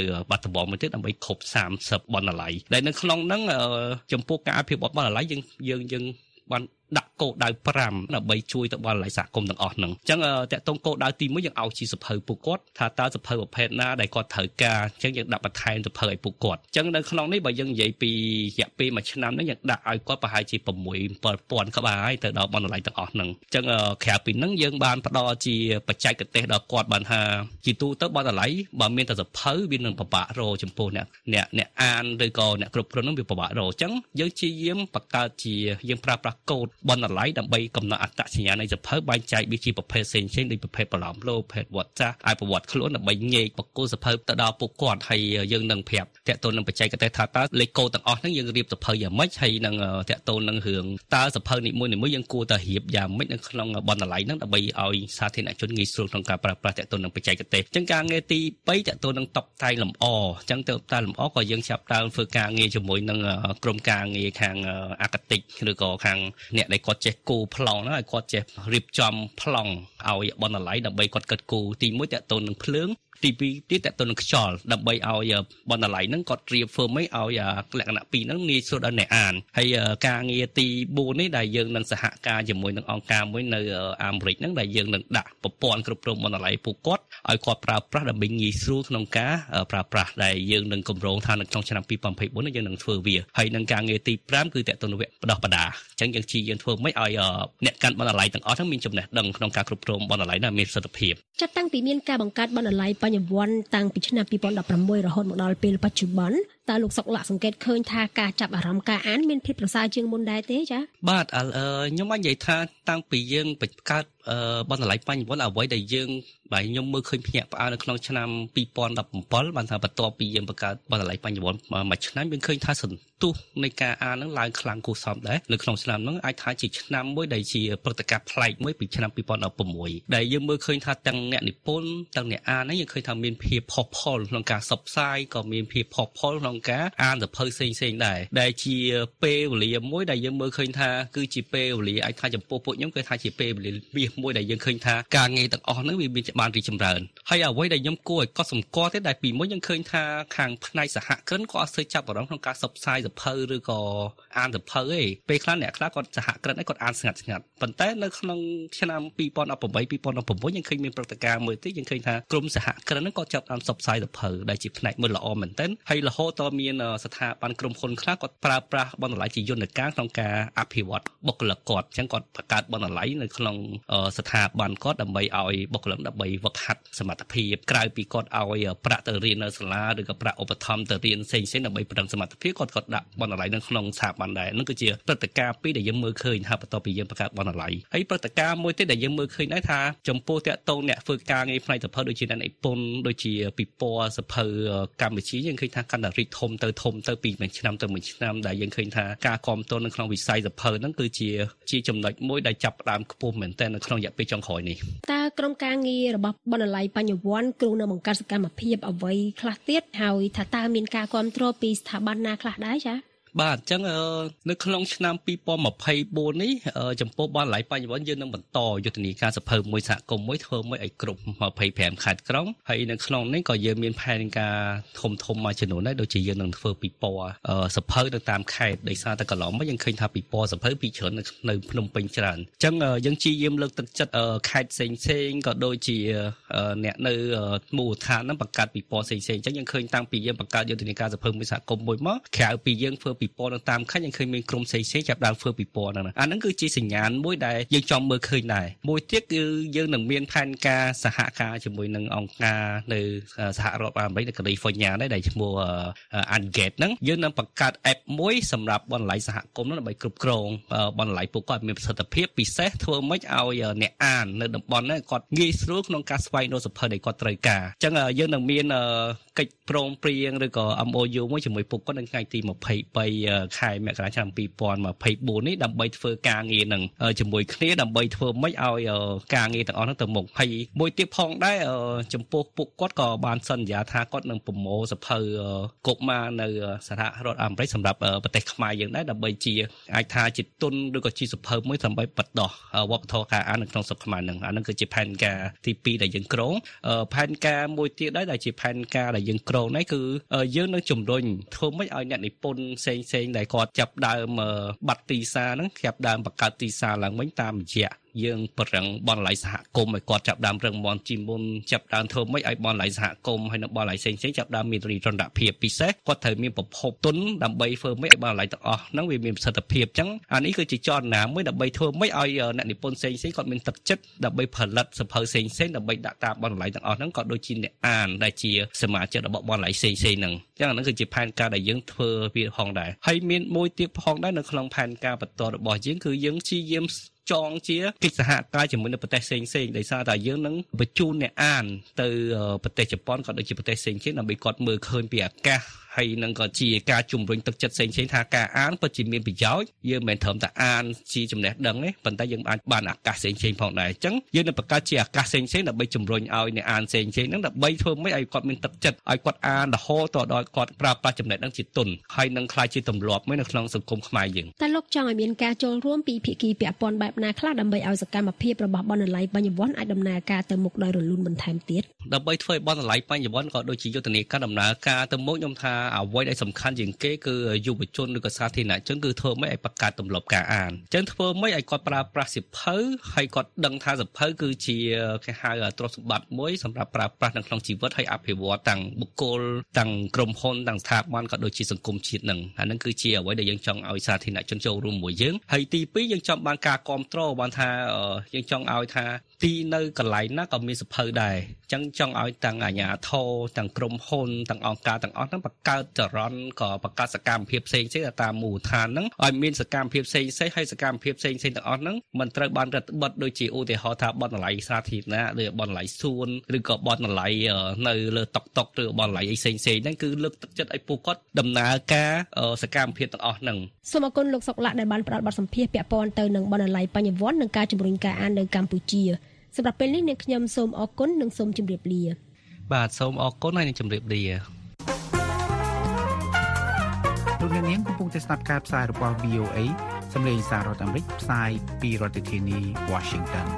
ដំបូងមួយទៀតដើម្បីគ្រប់30បណ្ណាល័យដែលនៅក្នុងហ្នឹងចំពោះការអភិវឌ្ឍបណ្ណាល័យយើងបានដាក់គោលដៅ5ដើម្បីជួយទៅបណ្ណាល័យសហគមន៍ទាំងអស់ហ្នឹងអញ្ចឹងតកតងគោលដៅទី1យើងឲ្យជាសភៅពួកគាត់ថាតើសភៅប្រភេទណាដែលគាត់ត្រូវការអញ្ចឹងយើងដាក់បន្ថែមសភៅឲ្យពួកគាត់អញ្ចឹងនៅក្នុងនេះបើយើងនិយាយពីរយៈពេល1ឆ្នាំហ្នឹងយើងដាក់ឲ្យគាត់ប្រហែលជា6-7,000ក្បាលហើយទៅដល់បណ្ណាល័យទាំងអស់ហ្នឹងអញ្ចឹងក្រៅពីហ្នឹងយើងបានផ្ដល់ជាបច្ចេកទេសដល់គាត់បានថាជាទូទៅបណ្ណាល័យបើមានតែសភៅវានឹងពិបាករកចំពោះអ្នកអានឬក៏អ្នកគ្រប់គ្រងហ្នឹងវាពិបាករកអញ្ចឹងយើងជាយាមបង្កើតជាយើងប្រើប្រាស់កូដបណ្ណាល័យដើម្បីកំណត់អត្តសញ្ញាណនៃសភៅបែងចែកវាជាប្រភេទផ្សេងៗដូចប្រភេទប្រឡំលោប្រភេទវត្តចាស់ឲ្យប្រវត្តិខ្លួនដើម្បីញែកបកគោសភៅទៅដល់ពួកគាត់ហើយយើងនឹងប្រាប់តកតូននឹងបច្ចេកទេសថាតើលេខកូដទាំងអស់ហ្នឹងយើងរៀបសភៅយ៉ាងម៉េចហើយនឹងតកតូននឹងរឿងតើសភៅនីមួយៗយើងគួរតែរៀបយ៉ាងម៉េចនៅក្នុងបណ្ណាល័យហ្នឹងដើម្បីឲ្យសាធារណជនងាយស្រួលក្នុងការប្រើប្រាស់តកតូននឹងបច្ចេកទេសអញ្ចឹងការងារទី3តកតូននឹងតុបតែងលម្អអញ្ចឹងទៅតែលម្អក៏យើងចាប់ដើមធ្វើការងារជាមួយនឹងក្រុមការងារខាងអាកាតិកឬក៏ខាងអ្នកដែលគាត់ចេះគូប្លង់ហ្នឹងឲ្យគាត់ចេះរៀបចំប្លង់ឲ្យបណ្ណាល័យដើម្បីគាត់កិត្តគូទី1តកតូននឹងភ្លើងទី2ទៀតតទៅនឹងខ្យល់ដើម្បីឲ្យបណ្ណាល័យហ្នឹងគាត់រៀបធ្វើម៉េចឲ្យលក្ខណៈពីរហ្នឹងងាយស្រួលដល់អ្នកអានហើយការងារទី4នេះដែលយើងនឹងសហការជាមួយនឹងអង្គការមួយនៅអាមេរិកហ្នឹងដែលយើងនឹងដាក់ប្រព័ន្ធគ្រប់គ្រងបណ្ណាល័យពួកគាត់ឲ្យគាត់ប្រើប្រាស់ដើម្បីងាយស្រួលក្នុងការប្រើប្រាស់ដែលយើងនឹងគម្រោងថានៅក្នុងឆ្នាំ2024នេះយើងនឹងធ្វើវាហើយនឹងការងារទី5គឺតទៅនឹងវគ្គបដោះបដាអញ្ចឹងយើងធ្វើម៉េចឲ្យអ្នកកាន់បណ្ណាល័យទាំងអស់ហ្នឹងមានចំណេះដឹងក្នុងការគ្រប់គ្រងបណ្ណាល័យដែលមានប្រសិទ្ធភាពចាប់តាំងពីមានការបង្កើតបណ្ណាល័យបញ្ញវន្តតាំងពីឆ្នាំ2016រហូតមកដល់ពេលបច្ចុប្បន្នតើលោកសុកលក្ខសង្កេតឃើញថាការចាប់អារម្មណ៍ការអានមានភាពប្រសើរជាងមុនដែរទេចា៎បាទខ្ញុំអាចនិយាយថាតាំងពីយើងបង្កើតបណ្ណាល័យបញ្ញវន្តអ្វីដែលយើងបាទខ្ញុំមើលឃើញភ្ញាក់ផ្អើលនៅក្នុងឆ្នាំ2017បានថាបន្ទាប់ពីយើងបង្កើតបណ្ណាល័យបញ្ញវន្តមួយឆ្នាំយើងឃើញថាសន្ទុះនៃការអានហ្នឹងឡើងខ្លាំងគួរសមដែរនៅក្នុងឆ្នាំហ្នឹងអាចថាជាឆ្នាំមួយដែលជាព្រឹត្តិការណ៍ប្លែកមួយពីឆ្នាំ2016ដែលយើងមើលឃើញថាទាំងអ្នកនិពន្ធទាំងអ្នកអានហ្នឹងយើងឃើញថាមានភាពផុសផុលក្នុងការផ្សព្វផ្សាយក៏មានភាពផុសផុលក្នុងការអានសភៅផ្សេងៗដែរដែលជាពេលវេលាមួយដែលយើងមើលឃើញថាគឺជាពេលវេលាអាចថាចំពោះពួកខ្ញុំគឺថាជាពេលវេលាមាសមួយដែលយើងឃើញថាការងារទាំងអស់ហ្នឹងវាមានបានរីកចម្រើនហើយអ្វីដែលខ្ញុំគួរឲ្យកត់សម្គាល់ទេដែលពីមុនយើងឃើញថាខាងផ្នែកសហគ្រិនក៏អត់ស្ទើរចាប់អារម្មណ៍ក្នុងការផ្សព្វផ្សាយសភៅឬក៏អានសភៅទេពេលខ្លះអ្នកខ្លះគាត់សហគ្រិនគាត់អានស្ងាត់ប៉ុន្តែនៅក្នុងឆ្នាំ2018 2019យើងឃើញមានព្រឹត្តិការណ៍មួយទៀតយើងឃើញថាក្រុមសហគ្រិនហ្នឹងគាត់ចាប់អានផ្សព្វផ្សាយសភៅដែលជាផ្នែកមួយល្អមែនទែនហើយរហូតដល់មានស្ថាប័នក្រុមហ៊ុនខ្លះគាត់ប្រើប្រាស់បណ្ណាល័យជាយន្តការក្នុងការអភិវឌ្ឍបុគ្គលិកគាត់អញ្ចឹងគាត់បង្កើតបណ្ណាល័យនៅក្នុងស្ថាប័នគាត់ដើម្បីឲ្យបុគ្គលិកដើម្បីវឹកហាត់សមត្ថភាពក្រៅពីគាត់ឲ្យប្រាក់ទៅរៀននៅសាលាឬក៏ប្រាក់ឧបត្ថម្ភទៅរៀនផ្សេងៗដើម្បីប្រឹងសមត្ថភាពគាត់ដាក់បណ្ណាល័យនៅក្នុងស្ថាប័នដែរនោះគឺជាព្រឹត្តិការណ៍ពីរដែលយើងមើលឃើញថាបន្ទាប់ពីយើងបង្កើតបណ្ណាល័យហើយព្រឹត្តិការណ៍មួយទៀតដែលយើងមើលឃើញដែរថាចំពោះតាក់ទងអ្នកធ្វើការងារផ្នែកសភៅដូចជាអ្នកនិពន្ធដូចជាពិព័រណ៍សភៅកម្ពុជាយើងឃើញថាកាន់តែរីកធំទៅពីមួយឆ្នាំទៅមួយឆ្នាំដែលយើងឃើញថាការគាំទ្រនៅក្នុងវិស័យសភៅហ្នឹងគឺជាចំណុចមួយដែលចាប់ផ្ដើមខ្ពស់មែនទែននៅក្នុងរយៈពេលចុងក្រោយនេះតើក្រុមការងាររបស់បណ្ណាល័យបញ្ញវន្តគ្រូនៅបង្កើតសកម្មភាពអ្វីខ្លះទៀតហើយថាតើមានការគាំទ្រពីស្ថាប័នណាខ្លះដែរចា៎បាទអញ្ចឹងនៅក្នុងឆ្នាំ2024នេះចំពោះបណ្ណាល័យបញ្ញវន្តយើងនឹងបន្តយុទ្ធនាការសភៅមួយសហគមន៍មួយធ្វើមួយឲ្យគ្រប់25ខេត្តក្រុងហើយនៅក្នុងនេះក៏យើងមានផែនការធំមួយចំនួនដែរដូចជាយើងនឹងធ្វើពិព័រណ៍សភៅនៅតាមខេត្តដោយសារតែកន្លងមកយើងឃើញថាពិព័រណ៍សភៅពីច្រើននៅភ្នំពេញច្រើនអញ្ចឹងយើងជាយាមលើកទឹកចិត្តខេត្តផ្សេងក៏ដូចជាអ្នកនៅមូលដ្ឋានហ្នឹងបង្កើតពិព័រណ៍ផ្សេងអញ្ចឹងយើងឃើញតាំងពីយើងបង្កើតយុទ្ធនាការសភៅមួយសហគមន៍មួយមកក្រៅពីយើងធ្វើពិព័រណ៍នៅតាមខេត្តយើងឃើញមានក្រុមផ្សេងចាប់ដើមធ្វើពិព័រណ៍ហ្នឹងអាហ្នឹងគឺជាសញ្ញាណមួយដែលយើងចង់មើលឃើញដែរមួយទៀតគឺយើងនឹងមានផែនការសហការជាមួយនឹងអង្គការនៅសហរដ្ឋអាមេរិកនៅកាលីហ្វ័រញ៉ាដែរដែលឈ្មោះ Ungate ហ្នឹងយើងនឹងបង្កើត app មួយសម្រាប់បណ្ណាល័យសហគមន៍ហ្នឹងដើម្បីគ្រប់គ្រងបណ្ណាល័យពួកគាត់មានប្រសិទ្ធភាពពិសេសធ្វើម៉េចឲ្យអ្នកអាននៅតំបន់ហ្នឹងគាត់ងាយស្រួលក្នុងការស្វែងរកសភៅដែលគាត់ត្រូវការអញ្ចឹងយើងនឹងមានកិច្ចព្រមព្រៀងឬក៏ MOU មួយជាមួយពួកគាត់នៅថ្ងៃទី23 ខែមករាឆ្នាំ2024នេះដើម្បីធ្វើការងារនឹងជាមួយគ្នាដើម្បីធ្វើម៉េចឲ្យការងារទាំងអស់នោះទៅមុខហើយមួយទៀតផងដែរចំពោះពួកគាត់ក៏បានសន្យាថាគាត់នឹងប្រមូលសភៅកុមារនៅសហរដ្ឋអាមេរិកសម្រាប់ប្រទេសខ្មែរយើងដែរដើម្បីជាអាចថាជាទុនឬក៏ជាសភៅមួយដើម្បីបដិដោះវប្បធម៌ការអាននៅក្នុងស្រុកខ្មែរនឹងអានឹងគឺជាផែនការទី2ដែលយើងគ្រោងផែនការមួយទៀតដែរដែលជាផែនការដែលយើងគ្រោងនេះគឺយើងនឹងជំរុញធ្វើម៉េចឲ្យអ្នកនិពន្ធផ្សេងដែលគាត់ចាប់ដើមបាត់ទីផ្សារហ្នឹងចាប់ដើមបង្កើតទីផ្សារឡើងវិញតាមរយៈយើងប្រឹងបនល័យសហគមន៍ឲ្យគាត់ចាប់ដើមរឹងមាំជាមុនចាប់ដើមធ្វើម៉េចឲ្យបនល័យសហគមន៍ហើយនៅបនល័យផ្សេងចាប់ដើមមានរីរន្តភាពពិសេសគាត់ត្រូវមានប្រភពទុនដើម្បីធ្វើម៉េចឲ្យបនល័យទាំងអស់ហ្នឹងវាមានប្រសិទ្ធភាពអញ្ចឹងអានេះគឺជាចលនាមួយដើម្បីធ្វើម៉េចឲ្យអ្នកនិពន្ធផ្សេងគាត់មានទឹកចិត្តដើម្បីផលិតសភៅផ្សេងដើម្បីដាក់តាមបនល័យទាំងអស់ហ្នឹងក៏ដូចជាអ្នកអានដែលជាសមាជិករបស់បនល័យផ្សេងហ្នឹងអញ្ចឹងអាហ្នឹងគឺជាផែនការដែលយើងធ្វើវាផងដែរហើយមានមួយទៀតផងដែរនៅក្នុងផែនការបន្តរបស់យើងគឺយើងព្យាយាមចងជាកិច្ចសហការជាមួយនៅប្រទេសផ្សេងដោយសារតែយើងនឹងបញ្ជូនអ្នកអានទៅប្រទេសជប៉ុនក៏ដូចជាប្រទេសផ្សេងដើម្បីគាត់មើលឃើញពីអាកាសហើយនឹងក៏ជាការជំរុញទឹកចិត្តផ្សេងថាការអានពិតជាមានប្រយោជន៍យើងមិនត្រឹមតែអានជាចំណេះដឹងទេប៉ុន្តែយើងអាចបានអាកាសផ្សេងផងដែរអញ្ចឹងយើងនឹងបង្កើតជាអាកាសផ្សេងដើម្បីជំរុញឲ្យអ្នកអានផ្សេងហ្នឹងដើម្បីធ្វើម៉េចឲ្យគាត់មានទឹកចិត្តឲ្យគាត់អានរហូតដល់គាត់ប្រើប្រាស់ចំណេះដឹងជាទុនហើយនឹងក្លាយជាទម្លាប់មួយនៅក្នុងសង្គមខ្មែរយើងតែលោកចង់ឲ្យមានការចូលរួមពីភាគីពាក់ព័ន្ធបែបណាខ្លះដើម្បីឲ្យសកម្មភាពរបស់បណ្ណាល័យបញ្ញវន្តអាចដំណើរការទៅមុខដោយរលូនបន្ថែមទៀតដើម្បីធ្វើឲ្យបណ្ណាល័យបញ្ញវន្តក៏ដូចជាយុទ្ធនាការដំណើរការទៅមុខខ្ញុំថាអ្វីដែលសំខាន់ជាងគេគឺយុវជនឬក៏សាធារណជនគឺធ្វើម៉េចឲ្យបង្កើតទម្លាប់ការអានអញ្ចឹងធ្វើម៉េចឲ្យគាត់ប្រើប្រាស់សៀវភៅហើយគាត់ដឹងថាសៀវភៅគឺជាគេហៅទ្រព្យសម្បត្តិមួយសម្រាប់ប្រើប្រាស់នៅក្នុងជីវិតហើយអភិវឌ្ឍទាំងបុគ្គលទាំងក្រុមហ៊ុនទាំងស្ថាប័នក៏ដូចជាសង្គមជាតិនឹងអានឹងគឺជាអ្វីដែលយើងចង់ឲ្យសាធារណជនចូលរួមមួយយើងហើយទី2យើងចង់បានការគ្រប់គ្រងបានថាយើងចង់ឲ្យថាទីនៅកន្លែងណាក៏មានសភៅដែរអញ្ចឹងចង់ឲ្យទាំងអាជ្ញាធរទាំងក្រុមហ៊ុនទាំងអង្គការទាំងអស់ហ្នឹងបង្កើតចរន្តក៏បង្កើតសកម្មភាពផ្សេងតាមមូលដ្ឋានហ្នឹងឲ្យមានសកម្មភាពផ្សេងហើយសកម្មភាពផ្សេងទាំងអស់ហ្នឹងមិនត្រូវបានរឹតបន្តឹងដូចជាឧទាហរណ៍ថាបណ្ណាល័យសាធារណៈឬបណ្ណាល័យសួនឬក៏បណ្ណាល័យនៅលើតុកឬបណ្ណាល័យផ្សេងហ្នឹងគឺលើកទឹកចិត្តឲ្យពួកគាត់ដំណើរការសកម្មភាពទាំងអស់ហ្នឹងសូមអរគុណលោកសុកលៈដែលបានផ្ដល់បទសម្ភាសន៍ពាក់ព័ន្ធទៅនឹងបណ្ណាល័យបញ្ញវន្តនិងការជំរុញការអាននៅកម្ពុជាសម្រាប់ពេលនេះអ្នកខ្ញុំសូមអរគុណនិងសូមជម្រាបលាបាទសូមអរគុណហើយនឹងជម្រាបលាលោកអ្នកនាងកំពុងតែស្ដាប់ការផ្សាយរបស់ VOA សម្លេងសាររដ្ឋអាមេរិកផ្សាយពីរដ្ឋធានី Washington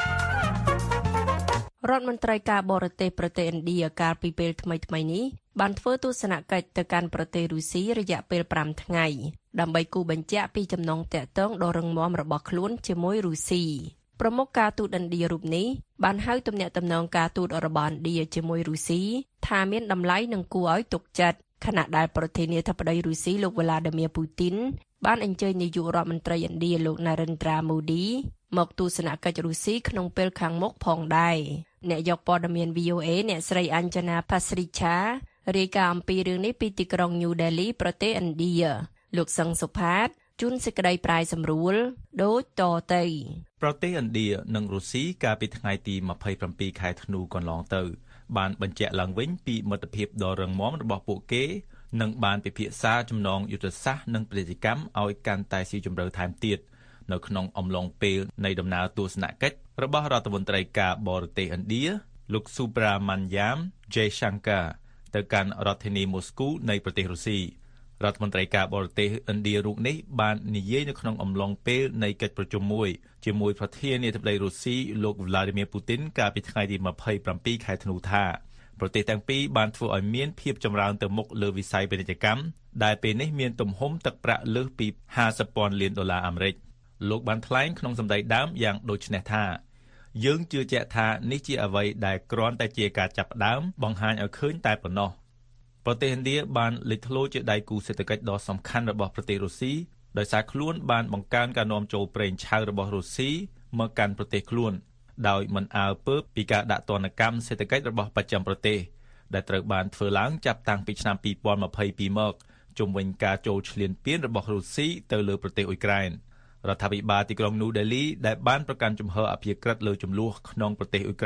រដ្ឋមន្ត្រីការបរទេសប្រទេសឥណ្ឌាកាលពីពេលថ្មីនេះបានធ្វើទស្សនកិច្ចទៅកាន់ប្រទេសរុស្ស៊ីរយៈពេល5ថ្ងៃដើម្បីគូបញ្ជាក់ពីចំណងទាក់ទងដ៏រឹងមាំរបស់ខ្លួនជាមួយរុស្ស៊ីប្រមុខការទូតឥណ្ឌារូបនេះបានហៅទំនាក់ទំនងការទូតរបស់ឥណ្ឌាជាមួយរុស្ស៊ីថាមានតម្លៃនិងគួរឲ្យទុកចិត្តខណៈដែលប្រធានាធិបតីរុស្ស៊ីលោកវ្លាឌីមៀពូទីនបានអញ្ជើញនាយករដ្ឋមន្ត្រីឥណ្ឌាលោកណារិនត្រាម៉ូឌីមកទស្សនកិច្ចរុស្ស៊ីក្នុងពេលខាងមុខផងដែរអ្នកយកព័ត៌មាន VOA អ្នកស្រីអញ្ជនាផាស្រីឆារាយការណ៍អំពីរឿងនេះពីទីក្រុង New Delhi ប្រទេសឥណ្ឌាលោកសឹងសុផាតជួនសេចក្តីប្រាយសម្រួលដូចតទៅប្រទេសឥណ្ឌានិងរុស្ស៊ីកាលពីថ្ងៃទី27ខែធ្នូកន្លងទៅបានបញ្ជាក់ឡើងវិញពីមិត្តភាពដ៏រឹងមាំរបស់ពួកគេនិងបានពិភាក្សាចំណងយុទ្ធសាស្ត្រនិងពាណិជ្ជកម្មឲ្យកាន់តែស៊ីជម្រៅថែមទៀតនៅក្នុងអំឡុងពេលនៃដំណើរទស្សនកិច្ចរបស់រដ្ឋមន្ត្រីការបរទេសឥណ្ឌាលោក Subramanyam Jaishankar ទៅកាន់រដ្ឋធានីមូស្គូនៃប្រទេសរុស្ស៊ីរដ្ឋមន្ត្រីការបរទេសឥណ្ឌារូបនេះបាននិយាយនៅក្នុងអំឡុងពេលនៃកិច្ចប្រជុំមួយជាមួយប្រធានាធិបតីរុស្ស៊ីលោក Vladimir Putin កាលពីថ្ងៃទី27ខែធ្នូថាប្រទេសទាំងពីរបានធ្វើឲ្យមានភាពចម្រើនទៅមុខលើវិស័យពាណិជ្ជកម្មដែលពេលនេះមានទំហំទឹកប្រាក់លើសពី$50,000 លានអាមេរិកលោកបានថ្លែងក្នុងសម្ដីដើមយ៉ាងដូចនេះថាយើងជឿជាក់ថានេះជាអ្វីដែលគ្រាន់តែជាការចាប់ផ្ដើមបង្ហាញឲ្យឃើញតែប៉ុណ្ណោះប្រទេសឥណ្ឌាបានលេចធ្លោជាដៃគូសេដ្ឋកិច្ចដ៏សំខាន់របស់ប្រទេសរុស្ស៊ីដោយសារខ្លួនបានបង្កើនការនាំចូលប្រេងឆៅរបស់រុស្ស៊ីមកកាន់ប្រទេសខ្លួនដោយមិនអើពើពីការដាក់ទណ្ឌកម្មសេដ្ឋកិច្ចរបស់បស្ចិមប្រទេសដែលត្រូវបានធ្វើឡើងចាប់តាំងពីឆ្នាំ2022មកជុំវិញការចូលឈ្លានពានរបស់រុស្ស៊ីទៅលើប្រទេសអ៊ុយក្រែនរដ្ឋាភិបាលទីក្រុងនូដេលីដែលបានប្រកាន់ជំហរអព្យាក្រឹតលើចំនួនក្នុងប្រទេសអ៊ុយក្រែននោះ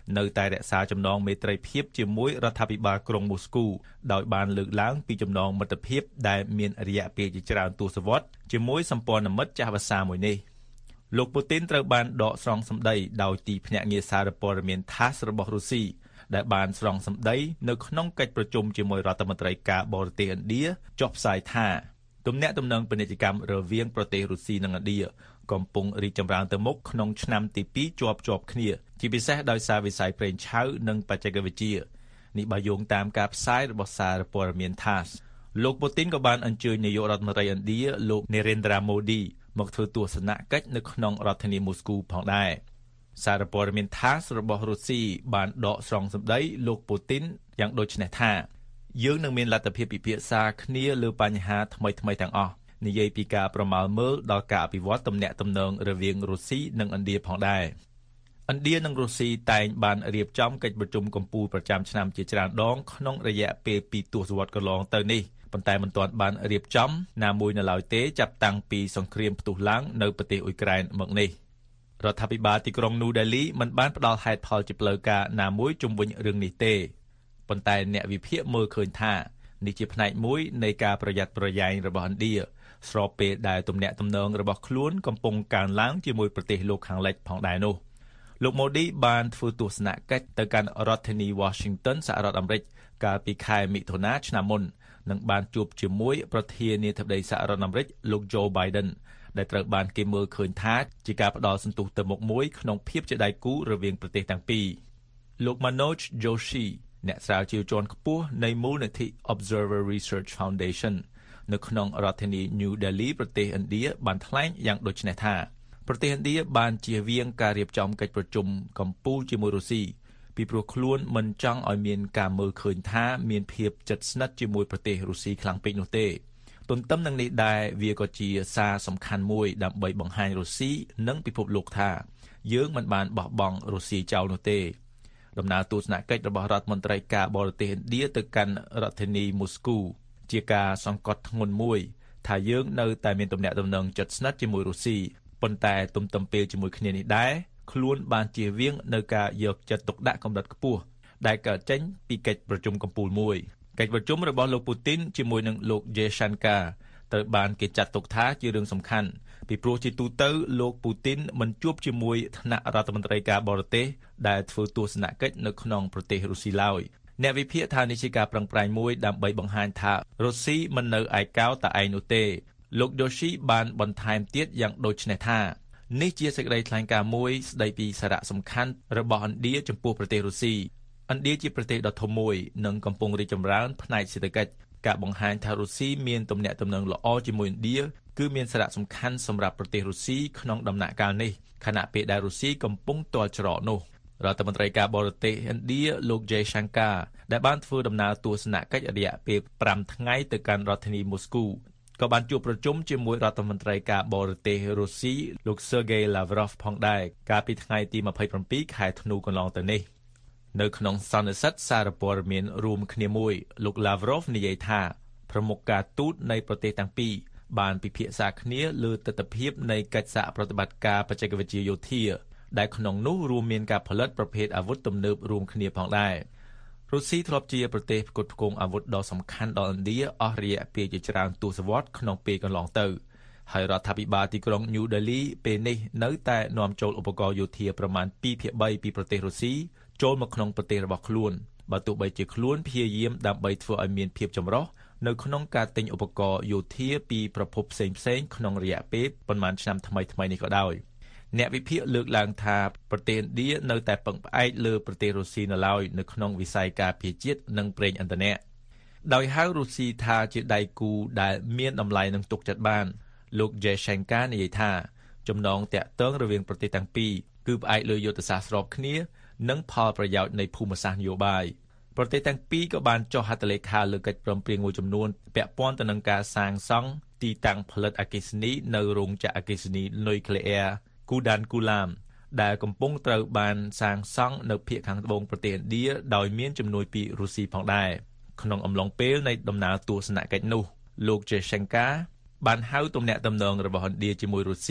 នៅតែរក្សាចំណងមេត្រីភាពជាមួយរដ្ឋាភិបាលក្រុងមូស្គូដោយបានលើកឡើងពីចំណងមិត្តភាពដែលមានរយៈពេលជាច្រើនទសវត្សរ៍ជាមួយសម្ព័ន្ធមិត្តចាស់វស្សាមួយនេះលោកពូទីនត្រូវបានដកស្រង់សម្ដីដោយទីភ្នាក់ងារសារព័ត៌មាន TASS របស់រុស្ស៊ីដែលបានស្រង់សម្ដីនៅក្នុងកិច្ចប្រជុំជាមួយរដ្ឋមន្ត្រីការបរទេសឥណ្ឌាចុះផ្សាយថាទំនាក់ទំនងពាណិជ្ជកម្មរវាងប្រទេសរុស្ស៊ីនិងឥណ្ឌាកំពុងរីកចម្រើនទៅមុខក្នុងឆ្នាំទី2ជាប់គ្នាជាពិសេសដោយសារវិស័យប្រេងឆៅនិងបច្ចេកវិទ្យានេះបើយោងតាមការផ្សាយរបស់សារព័ត៌មាន TASS លោកពូទីនក៏បានអញ្ជើញនាយករដ្ឋមន្ត្រីឥណ្ឌាលោក Narendra Modi មកធ្វើទស្សនកិច្ចនៅក្នុងរដ្ឋធានីមូស្គូផងដែរសារព័ត៌មាន TASS របស់រុស្ស៊ីបានដកស្រង់សម្ដីលោកពូទីនយ៉ាងដូចនេះថាយើងនឹងមានលទ្ធភាពពិភាក្សាគ្នាលើបញ្ហាថ្មីៗទាំងអស់និយាយពីការប្រមាលមើលដល់ការអភិវឌ្ឍទំនាក់ទំនងរវាងរុស្ស៊ីនិងឥណ្ឌាផងដែរឥណ្ឌានិងរុស្ស៊ីតែងបានរៀបចំកិច្ចប្រជុំកំពូលប្រចាំឆ្នាំជាច្រើនដងក្នុងរយៈពេល2ទសវត្សរ៍កន្លងទៅនេះប៉ុន្តែមិនទាន់បានរៀបចំណាមួយនៅឡើយទេចាប់តាំងពីសង្គ្រាមផ្ទុះឡើងនៅប្រទេសអ៊ុយក្រែនមកនេះរដ្ឋាភិបាលទីក្រុងនូដេលីមិនបានផ្ដល់ហេតុផលជាផ្លូវការណាមួយជុំវិញរឿងនេះទេប៉ុន្តែអ្នកវិភាគមើលឃើញថានេះជាផ្នែកមួយនៃការប្រយ័ត្នប្រយែងរបស់ឥណ្ឌាស្របពេលដែលទំនាក់ទំនងរបស់ខ្លួនកំពុងកើនឡើងជាមួយប្រទេសលោកខាងលិចផងដែរនោះលោកម៉ូឌីបានធ្វើទស្សនកិច្ចទៅកាន់រដ្ឋធានី Washington សហរដ្ឋអាមេរិកកាលពីខែមិថុនាឆ្នាំមុននិងបានជួបជាមួយប្រធានាធិបតីសហរដ្ឋអាមេរិកលោក Joe Biden ដែលត្រូវបានគេមើលឃើញថាជាការផ្ដល់សន្ទុះទៅមុខមួយក្នុងភាពជាដៃគូរវាងប្រទេសទាំងពីរលោក Manoj Joshi អ្នកស្រាវជ្រាវជាន់ខ្ពស់នៃមូលនិធិ Observer Research Foundation នៅក្នុងរដ្ឋធានី New Delhi ប្រទេសឥណ្ឌាបានថ្លែងយ៉ាងដូចនេះថាប្រទេសឥណ្ឌាបានជៀសវាងការរៀបចំកិច្ចប្រជុំកំពូលជាមួយរុស្ស៊ីពីព្រោះខ្លួនមិនចង់ឲ្យមានការមើលឃើញថាមានភាពជិតស្និទ្ធជាមួយប្រទេសរុស្ស៊ីខ្លាំងពេកនោះទេទន្ទឹមនឹងនេះដែរវាក៏ជាសារសំខាន់មួយដើម្បីបង្ហាញរុស្ស៊ីនិងពិភពលោកថាយើងមិនបានបោះបង់រុស្ស៊ីចោលនោះទេដំណើរទស្សនកិច្ចរបស់រដ្ឋមន្ត្រីការបរទេសឥណ្ឌាទៅកាន់រដ្ឋធានីមូស្គូជាការសង្កត់ធ្ងន់មួយថាយើងនៅតែមានទំនាក់ទំនងជិតស្និទ្ធជាមួយរុស្ស៊ីប៉ុន្តែទំទំពេលជាមួយគ្នានេះដែរខ្លួនបានជៀសវាងនៅការយកចិត្តទុកដាក់កម្រិតខ្ពស់ដែលកើតចេញពីកិច្ចប្រជុំកំពូលមួយកិច្ចប្រជុំរបស់លោកពូទីនជាមួយនឹងលោក Jaishankar ត្រូវបានគេចាត់ទុកថាជារឿងសំខាន់ពីព្រោះជាទូទៅលោកពូទីនមិនជួបជាមួយថ្នាក់រដ្ឋមន្ត្រីការបរទេសដែលធ្វើទស្សនកិច្ចនៅក្នុងប្រទេសរុស្ស៊ីឡើយអ្នកវិភាគថានេះជាការប្រឹងប្រែងមួយដើម្បីបង្ហាញថារុស្ស៊ីមិននៅឯកោតែឯងនោះទេលោក Joshi បានបន្ថែមទៀតយ៉ាងដូចនេះថានេះជាសេចក្តីថ្លែងការណ៍មួយស្តីពីសារៈសំខាន់របស់ឥណ្ឌាចំពោះប្រទេសរុស្ស៊ីឥណ្ឌាជាប្រទេសដ៏ធំមួយនិងកំពុងរីកចម្រើនផ្នែកសេដ្ឋកិច្ចការបង្ហាញថារុស្ស៊ីមានទំនាក់ទំនងល្អជាមួយឥណ្ឌាគឺមានសារៈសំខាន់សម្រាប់ប្រទេសរុស្ស៊ីក្នុងដំណាក់កាលនេះខណៈពេលដែលរុស្ស៊ីកំពុងទាល់ច្រកនោះរដ្ឋមន្ត្រីការបរទេសឥណ្ឌាលោក Jaishankar ដែលបានធ្វើដំណើរទស្សនកិច្ចរយៈពេល5ថ្ងៃទៅកាន់រដ្ឋធានីមូស្គូក៏បានជួបប្រជុំជាមួយរដ្ឋមន្ត្រីការបរទេសរុស្ស៊ីលោក Sergei Lavrov ផងដែរកាលពីថ្ងៃទី27ខែធ្នូកន្លងទៅនេះនៅក្នុងសន្និសីទសារព័ត៌មានរួមគ្នាមួយលោក Lavrov និយាយថាប្រមុខការទូតនៃប្រទេសទាំងពីរបានពិភាក្សាគ្នាលើទិដ្ឋភាពនៃកិច្ចសហប្រតិបត្តិការបច្ចេកវិទ្យាយោធាដែលក្នុងនោះរួមមានការផលិតប្រភេទអាវុធទំនើបរួមគ្នាផងដែររុស្ស៊ីធ្លាប់ជាប្រទេសផ្គត់ផ្គង់អាវុធដ៏សំខាន់ដល់ឥណ្ឌាអស់រយៈពេលជាច្រើនទសវត្សរ៍ក្នុងពេលកន្លងទៅហើយរដ្ឋាភិបាលទីក្រុង New Delhi ពេលនេះនៅតែនាំចូលឧបករណ៍យោធាប្រមាណ 2/3 ពីប្រទេសរុស្ស៊ីចូលមកក្នុងប្រទេសរបស់ខ្លួនបើទោះបីជាខ្លួនព្យាយាមដើម្បីធ្វើឲ្យមានភាពចម្រុះនៅក្នុងការទិញឧបករណ៍យោធាពីប្រភពផ្សេងៗក្នុងរយៈពេលប៉ុន្មានឆ្នាំថ្មីៗនេះក៏ដោយអ្នកវិភាគលើកឡើងថាប្រទេសឥណ្ឌានៅតែពឹងផ្អែកលើប្រទេសរុស្ស៊ីនៅឡើយនៅក្នុងវិស័យការពារជាតិនិងប្រេងឥន្ធនៈដោយហៅរុស្ស៊ីថាជាដៃគូដែលមានតម្លៃនិងទុកចិត្តបានលោក Jaishankar និយាយថាចំណងតាក់ទងរវាងប្រទេសទាំងពីរគឺផ្អែកលើយុទ្ធសាស្ត្រស្របគ្នានិងផលប្រយោជន៍នៃភូមិសាស្ត្រនយោបាយប្រទេសទាំងពីរក៏បានចុះហត្ថលេខាលើកិច្ចព្រមព្រៀងមួយចំនួនពាក់ព័ន្ធទៅនឹងការសាងសង់ទីតាំងផលិតអគ្គិសនីនៅរោងចក្រអគ្គិសនីនុយក្លេអ៊ែរគូដានគូឡាមដែលកំពុងត្រូវបានសាងសង់នៅភាគខាងត្បូងប្រទេសឥណ្ឌាដោយមានជំនួយពីរុស្ស៊ីផងដែរក្នុងអំឡុងពេលនៃដំណើរទស្សនកិច្ចនោះលោក Jaishankar បានហៅទំនាក់ទំនងរបស់ឥណ្ឌាជាមួយរុស្ស៊ី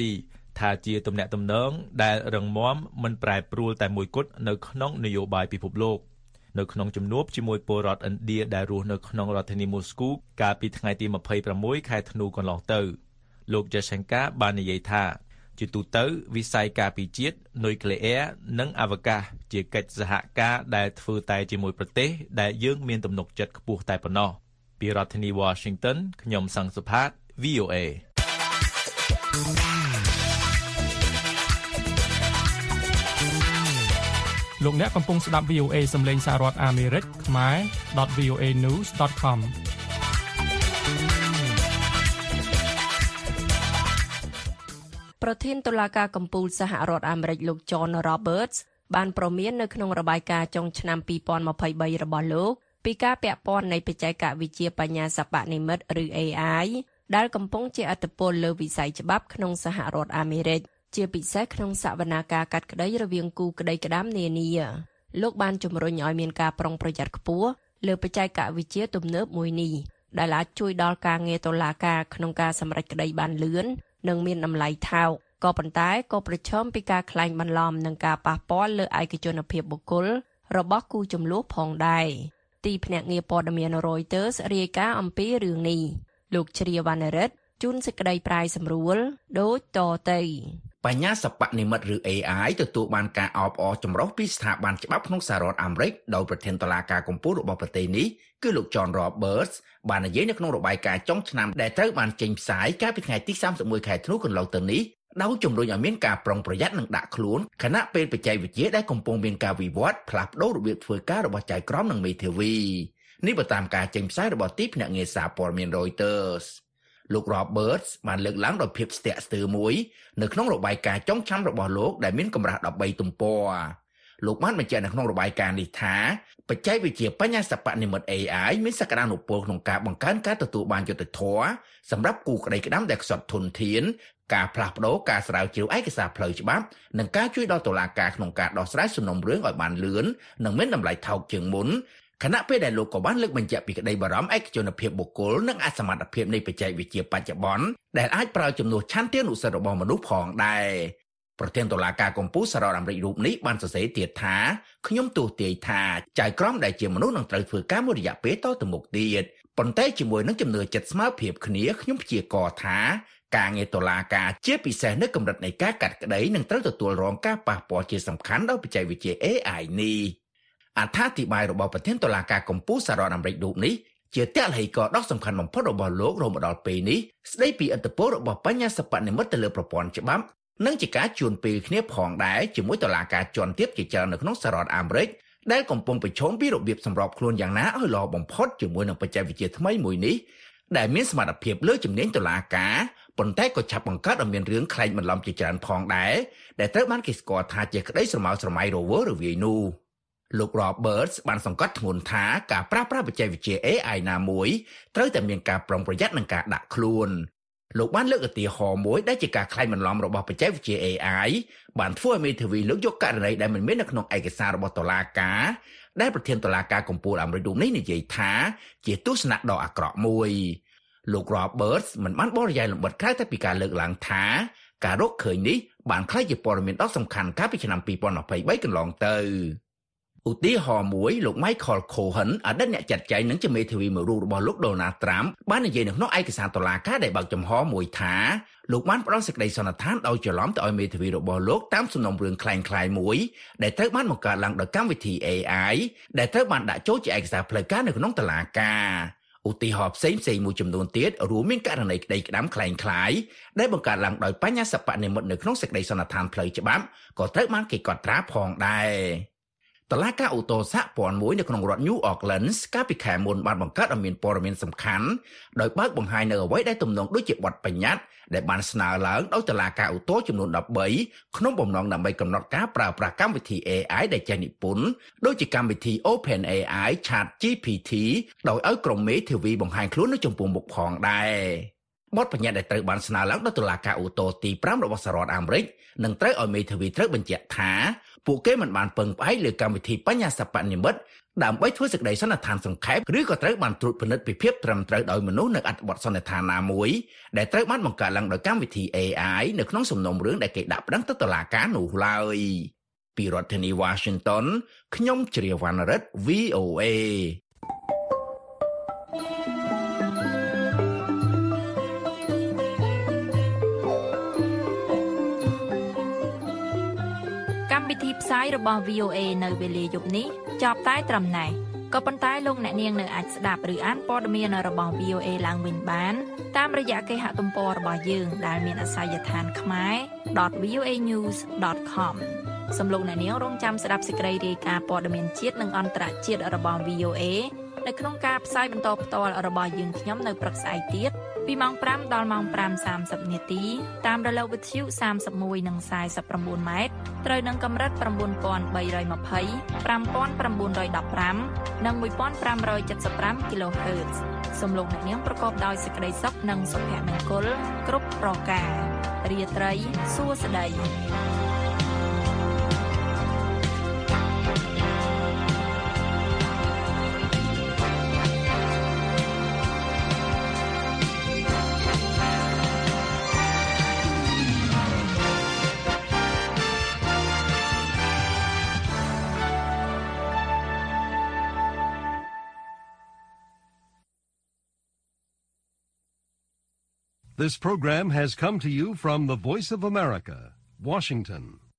ថាជាទំនាក់ទំនងដែលរឹងមាំមិនប្រែប្រួលតែមួយគត់នៅក្នុងនយោបាយពិភពលោកនៅក្នុងជំនួបជាមួយពលរដ្ឋឥណ្ឌាដែលរស់នៅក្នុងរដ្ឋធានីមូស្គូកាលពីថ្ងៃទី26ខែធ្នូកន្លងទៅលោក Jasenka បាននិយាយថាជាទូទៅវិស័យការពារជាតិនុយក្លេអ៊ែរនិងអវកាសជាកិច្ចសហការដែលធ្វើតែជាមួយប្រទេសដែលយើងមានទំនុកចិត្តខ្ពស់តែប៉ុណ្ណោះពីរដ្ឋធានី Washington ខ្ញុំសង្ឃសុផាត VOA លោកអ្នកកំពុងស្ដាប់ VOA សំឡេងសហរដ្ឋអាមេរិកខ្មែរ .voanews.com ប្រធានតុលាការកំពូលសហរដ្ឋអាមេរិកលោក John Roberts បានព្រមាននៅក្នុងរបាយការណ៍ចុងឆ្នាំ2023របស់លោកពីការពាក់ព័ន្ធនៃបច្ចេកវិទ្យាបញ្ញាសិប្បនិម្មិតឬ AI ដែលកំពុងជាឥទ្ធិពលលើវិស័យច្បាប់ក្នុងសហរដ្ឋអាមេរិកជាពិសេសក្នុងសវនាការកាត់ក្តីរវាងគូក្តីក្តាមនានាលោកបានជំរុញឲ្យមានការប្រុងប្រយ័ត្នខ្ពស់លើបច្ចេកវិទ្យាទំនើបមួយនេះដែលអាចជួយដល់ការងារតុលាការក្នុងការសម្រេចក្តីបានលឿននិងមានតម្លៃថោកក៏ប៉ុន្តែក៏ប្រឈមពីការក្លែងបន្លំនិងការប៉ះពាល់លើឯកជនភាពបុគ្គលរបស់គូជម្លោះផងដែរទីភ្នាក់ងារព័ត៌មាន Reuters រាយការណ៍អំពីរឿងនេះលោកជ្រាវវណ្ណរិទ្ធជូនសេចក្តីប្រាយសម្រួលដូចតទៅបញ្ញាសិប្បនិម្មិតឬ AI ទទួលបានការអបអរចម្រុះពីស្ថាប័នច្បាប់ក្នុងសហរដ្ឋអាមេរិកដោយប្រធានតុលាការកំពូលរបស់ប្រទេសនេះគឺលោក John Roberts បាននិយាយនៅក្នុងរបាយការណ៍ចុងឆ្នាំដែលត្រូវបានចេញផ្សាយកាលពីថ្ងៃទី31ខែធ្នូកន្លងទៅនេះដោយជំរុញឲ្យមានការប្រុងប្រយ័ត្ននិងដាក់ខ្លួនខណៈពេលបច្ចេកវិទ្យាដែលកំពុងមានការវិវត្តផ្លាស់ប្តូររបៀបធ្វើការរបស់ចៅក្រមនិងមេធាវីនេះបើតាមការចេញផ្សាយរបស់ទីភ្នាក់ងារសារព័ត៌មាន Reuters លោក Roberts បានលើកឡើងដោយភាពស្ទាក់ស្ទើរមួយនៅក្នុងរបាយការណ៍ចុងឆ្នាំរបស់លោកដែលមានកម្រាស់13ទំព័រលោកបានបញ្ជាក់នៅក្នុងរបាយការណ៍នេះថាបច្ចេកវិទ្យាបញ្ញាសិប្បនិម្មិត AI មានសក្តានុពលក្នុងការបង្កើនការទទួលបានយុត្តិធម៌សម្រាប់គូក្តីក្តាមដែលខ្សត់ធនធានការផ្លាស់ប្តូរការស្រាវជ្រាវឯកសារផ្លូវច្បាប់និងការជួយដល់តុលាការក្នុងការដោះស្រាយសំណុំរឿងឲ្យបានលឿននិងមានតម្លៃថោកជាងមុនខណៈពេលដែលលោកក៏បានលើកបញ្ជាក់ពីក្តីបារម្ភឯកជនភាពបុគ្គលនិងអសមត្ថភាពនៃបច្ចេកវិទ្យាបច្ចុប្បន្នដែលអាចប្រើជំនួសឆន្ទានុសិទ្ធិរបស់មនុស្សផងដែរប្រធានតុលាការកំពូលសហរដ្ឋអាមេរិករូបនេះបានសរសេរទៀតថាខ្ញុំទស្សន៍ទាយថាចៅក្រមដែលជាមនុស្សនឹងត្រូវធ្វើការមួយរយៈពេលតទៅមុខទៀតប៉ុន្តែជាមួយនឹងជំនឿចិត្តស្មើភាពគ្នាខ្ញុំព្យាករណ៍ថាការងារតុលាការជាពិសេសនៅកម្រិតនៃការកាត់ក្តីនឹងត្រូវទទួលរងការប៉ះពាល់ជាសំខាន់ដោយបច្ចេកវិទ្យា AI នេះអត្ថាធិប្បាយរបស់ប្រធានតុលាការកំពូលសហរដ្ឋអាមេរិករូបនេះជាតលហេកដ៏សំខាន់បំផុតរបស់លោករហូតមកដល់ពេលនេះស្ដីពីឥទ្ធិពលរបស់បញ្ញាសិប្បនិម្មិតទៅលើប្រព័ន្ធច្បាប់និងជាការជួនពេលគ្នាផងដែរជាមួយតុលាការជាន់ទាបជាច្រើននៅក្នុងសហរដ្ឋអាមេរិកដែលកំពុងប្រឈមពីរបៀបសម្របខ្លួនយ៉ាងណាឲ្យល្អបំផុតជាមួយនឹងបច្ចេកវិទ្យាថ្មីមួយនេះដែលមានសមត្ថភាពលើជំនាញតុលាការប៉ុន្តែក៏ឆាប់បង្កើតឲ្យមានរឿងក្លែងបន្លំជាច្រើនផងដែរដែលត្រូវបានគេស្គាល់ថាជាក្តីស្រមើស្រមៃរវើរវាយនោះលោក Roberts បានសង្កត់ធ្ងន់ថាការប្រើប្រាស់បច្ចេកវិទ្យា AI ណាមួយត្រូវតែមានការប្រុងប្រយ័ត្ននិងការដាក់ខ្លួនលោកបានលើកឧទាហរណ៍មួយដែលជាការក្លែងបន្លំរបស់បច្ចេកវិទ្យា AI បានធ្វើឲ្យមេធាវីលើកយកករណីដែលមិនមាននៅក្នុងឯកសាររបស់តុលាការដែលប្រធានតុលាការកំពូលអាមេរិកនេះនិយាយថាជាទស្សនៈដ៏អាក្រក់មួយលោក Roberts មិនបានបរិយាយលម្អិតក្រៅតែពីការលើកឡើងថាការរកឃើញនេះបានក្លាយជាព័ត៌មានដ៏សំខាន់កាលពីឆ្នាំ2023កន្លងទៅឧទាហរណ៍មួយលោក Michael Cohen អតីតអ្នកចាត់ចែងនិងជាមេធាវីមួយរូបរបស់លោក Donald Trump បាននិយាយនៅក្នុងឯកសារតុលាការដែលបើកចំហមួយថាលោកបានផ្ដល់សេចក្តីសន្និដ្ឋានដោយច្រឡំទៅឲ្យមេធាវីរបស់លោកតាមសំណុំរឿងคล้ายៗមួយដែលត្រូវបានបង្កើតឡើងដោយកម្មវិធី AI ដែលត្រូវបានដាក់ចូលជាឯកសារផ្លូវការនៅក្នុងតុលាការឧទាហរណ៍ផ្សេងៗមួយចំនួនទៀតរួមមានករណីក្តីក្តាមคล้ายៗដែលបង្កើតឡើងដោយបញ្ញាសិប្បនិម្មិតនៅក្នុងសេចក្តីសន្និដ្ឋានផ្លូវច្បាប់ក៏ត្រូវបានគេកត់ត្រាផងដែរតុលាការឧទ្ធរសហព័ន្ធមួយនៅក្នុងរដ្ឋ New Orleans កាលពីខែមុនបានបង្កើតឲ្យមានព័ត៌មានសំខាន់ដោយបើកបង្ហាញនៅអ្វីដែលទំនងដូចជាបទបញ្ញត្តិដែលបានស្នើឡើងដោយតុលាការឧទ្ធរចំនួន13ក្នុងបំណងដើម្បីកំណត់ការប្រើប្រាស់កម្មវិធី AI ដែលចេះនិពន្ធដូចជាកម្មវិធី OpenAI ChatGPT ដោយឲ្យក្រុមមេធាវីបង្ហាញខ្លួននៅចំពោះមុខផងដែរបទបញ្ញត្តិដែលត្រូវបានស្នើឡើងដល់តុលាការអូតូទី5របស់សហរដ្ឋអាមេរិកនឹងត្រូវឲ្យមេធាវីត្រូវបញ្ជាក់ថាពួកគេមិនបានពឹងផ្អែកលើកម្មវិធីបញ្ញាសិប្បនិម្មិតដើម្បីធ្វើសេចក្តីសន្និដ្ឋានសង្ខេបឬក៏ត្រូវបានត្រួតពិនិត្យពីភាពត្រឹមត្រូវដោយមនុស្សនៅអត្ថបទសន្និដ្ឋានណាមួយដែលត្រូវបានបង្កើតឡើងដោយកម្មវិធី AI នៅក្នុងសំណុំរឿងដែលគេដាក់ប្តឹងទៅតុលាការនោះឡើយពីរដ្ឋធានី Washington ខ្ញុំជ្រាវណ្ណរិទ្ធ VOA វិធីផ្សាយរបស់ VOA នៅវេលាយប់នេះចប់តែត្រឹមណេះក៏ប៉ុន្តែលោកអ្នកនាងនៅអាចស្ដាប់ឬអានព័ត៌មានរបស់ VOA ឡើងវិញបានតាមរយៈគេហទំព័ររបស់យើងដែលមានអាសយដ្ឋានខ្មែរ.voanews.com សូមលោកអ្នកនាងរងចាំស្ដាប់សេចក្តីរាយការណ៍ព័ត៌មានជាតិនិងអន្តរជាតិរបស់ VOA នៅក្នុងការផ្សាយបន្តផ្ទាល់របស់យើងខ្ញុំនៅព្រឹកស្អែកទៀតពីម៉ោង 5 ដល់ម៉ោង 5:30 នាទីតាមរលកវិទ្យុ31និង49ម៉ែត្រត្រូវនឹងកម្រិត 9320 5915 និង 1575 kHz សូមលោកអ្នកនាងប្រកបដោយសេចក្តីសុខនិងសុភមង្គលគ្រប់ប្រការរាត្រីសួស្តី This program has come to you from the Voice of America, Washington.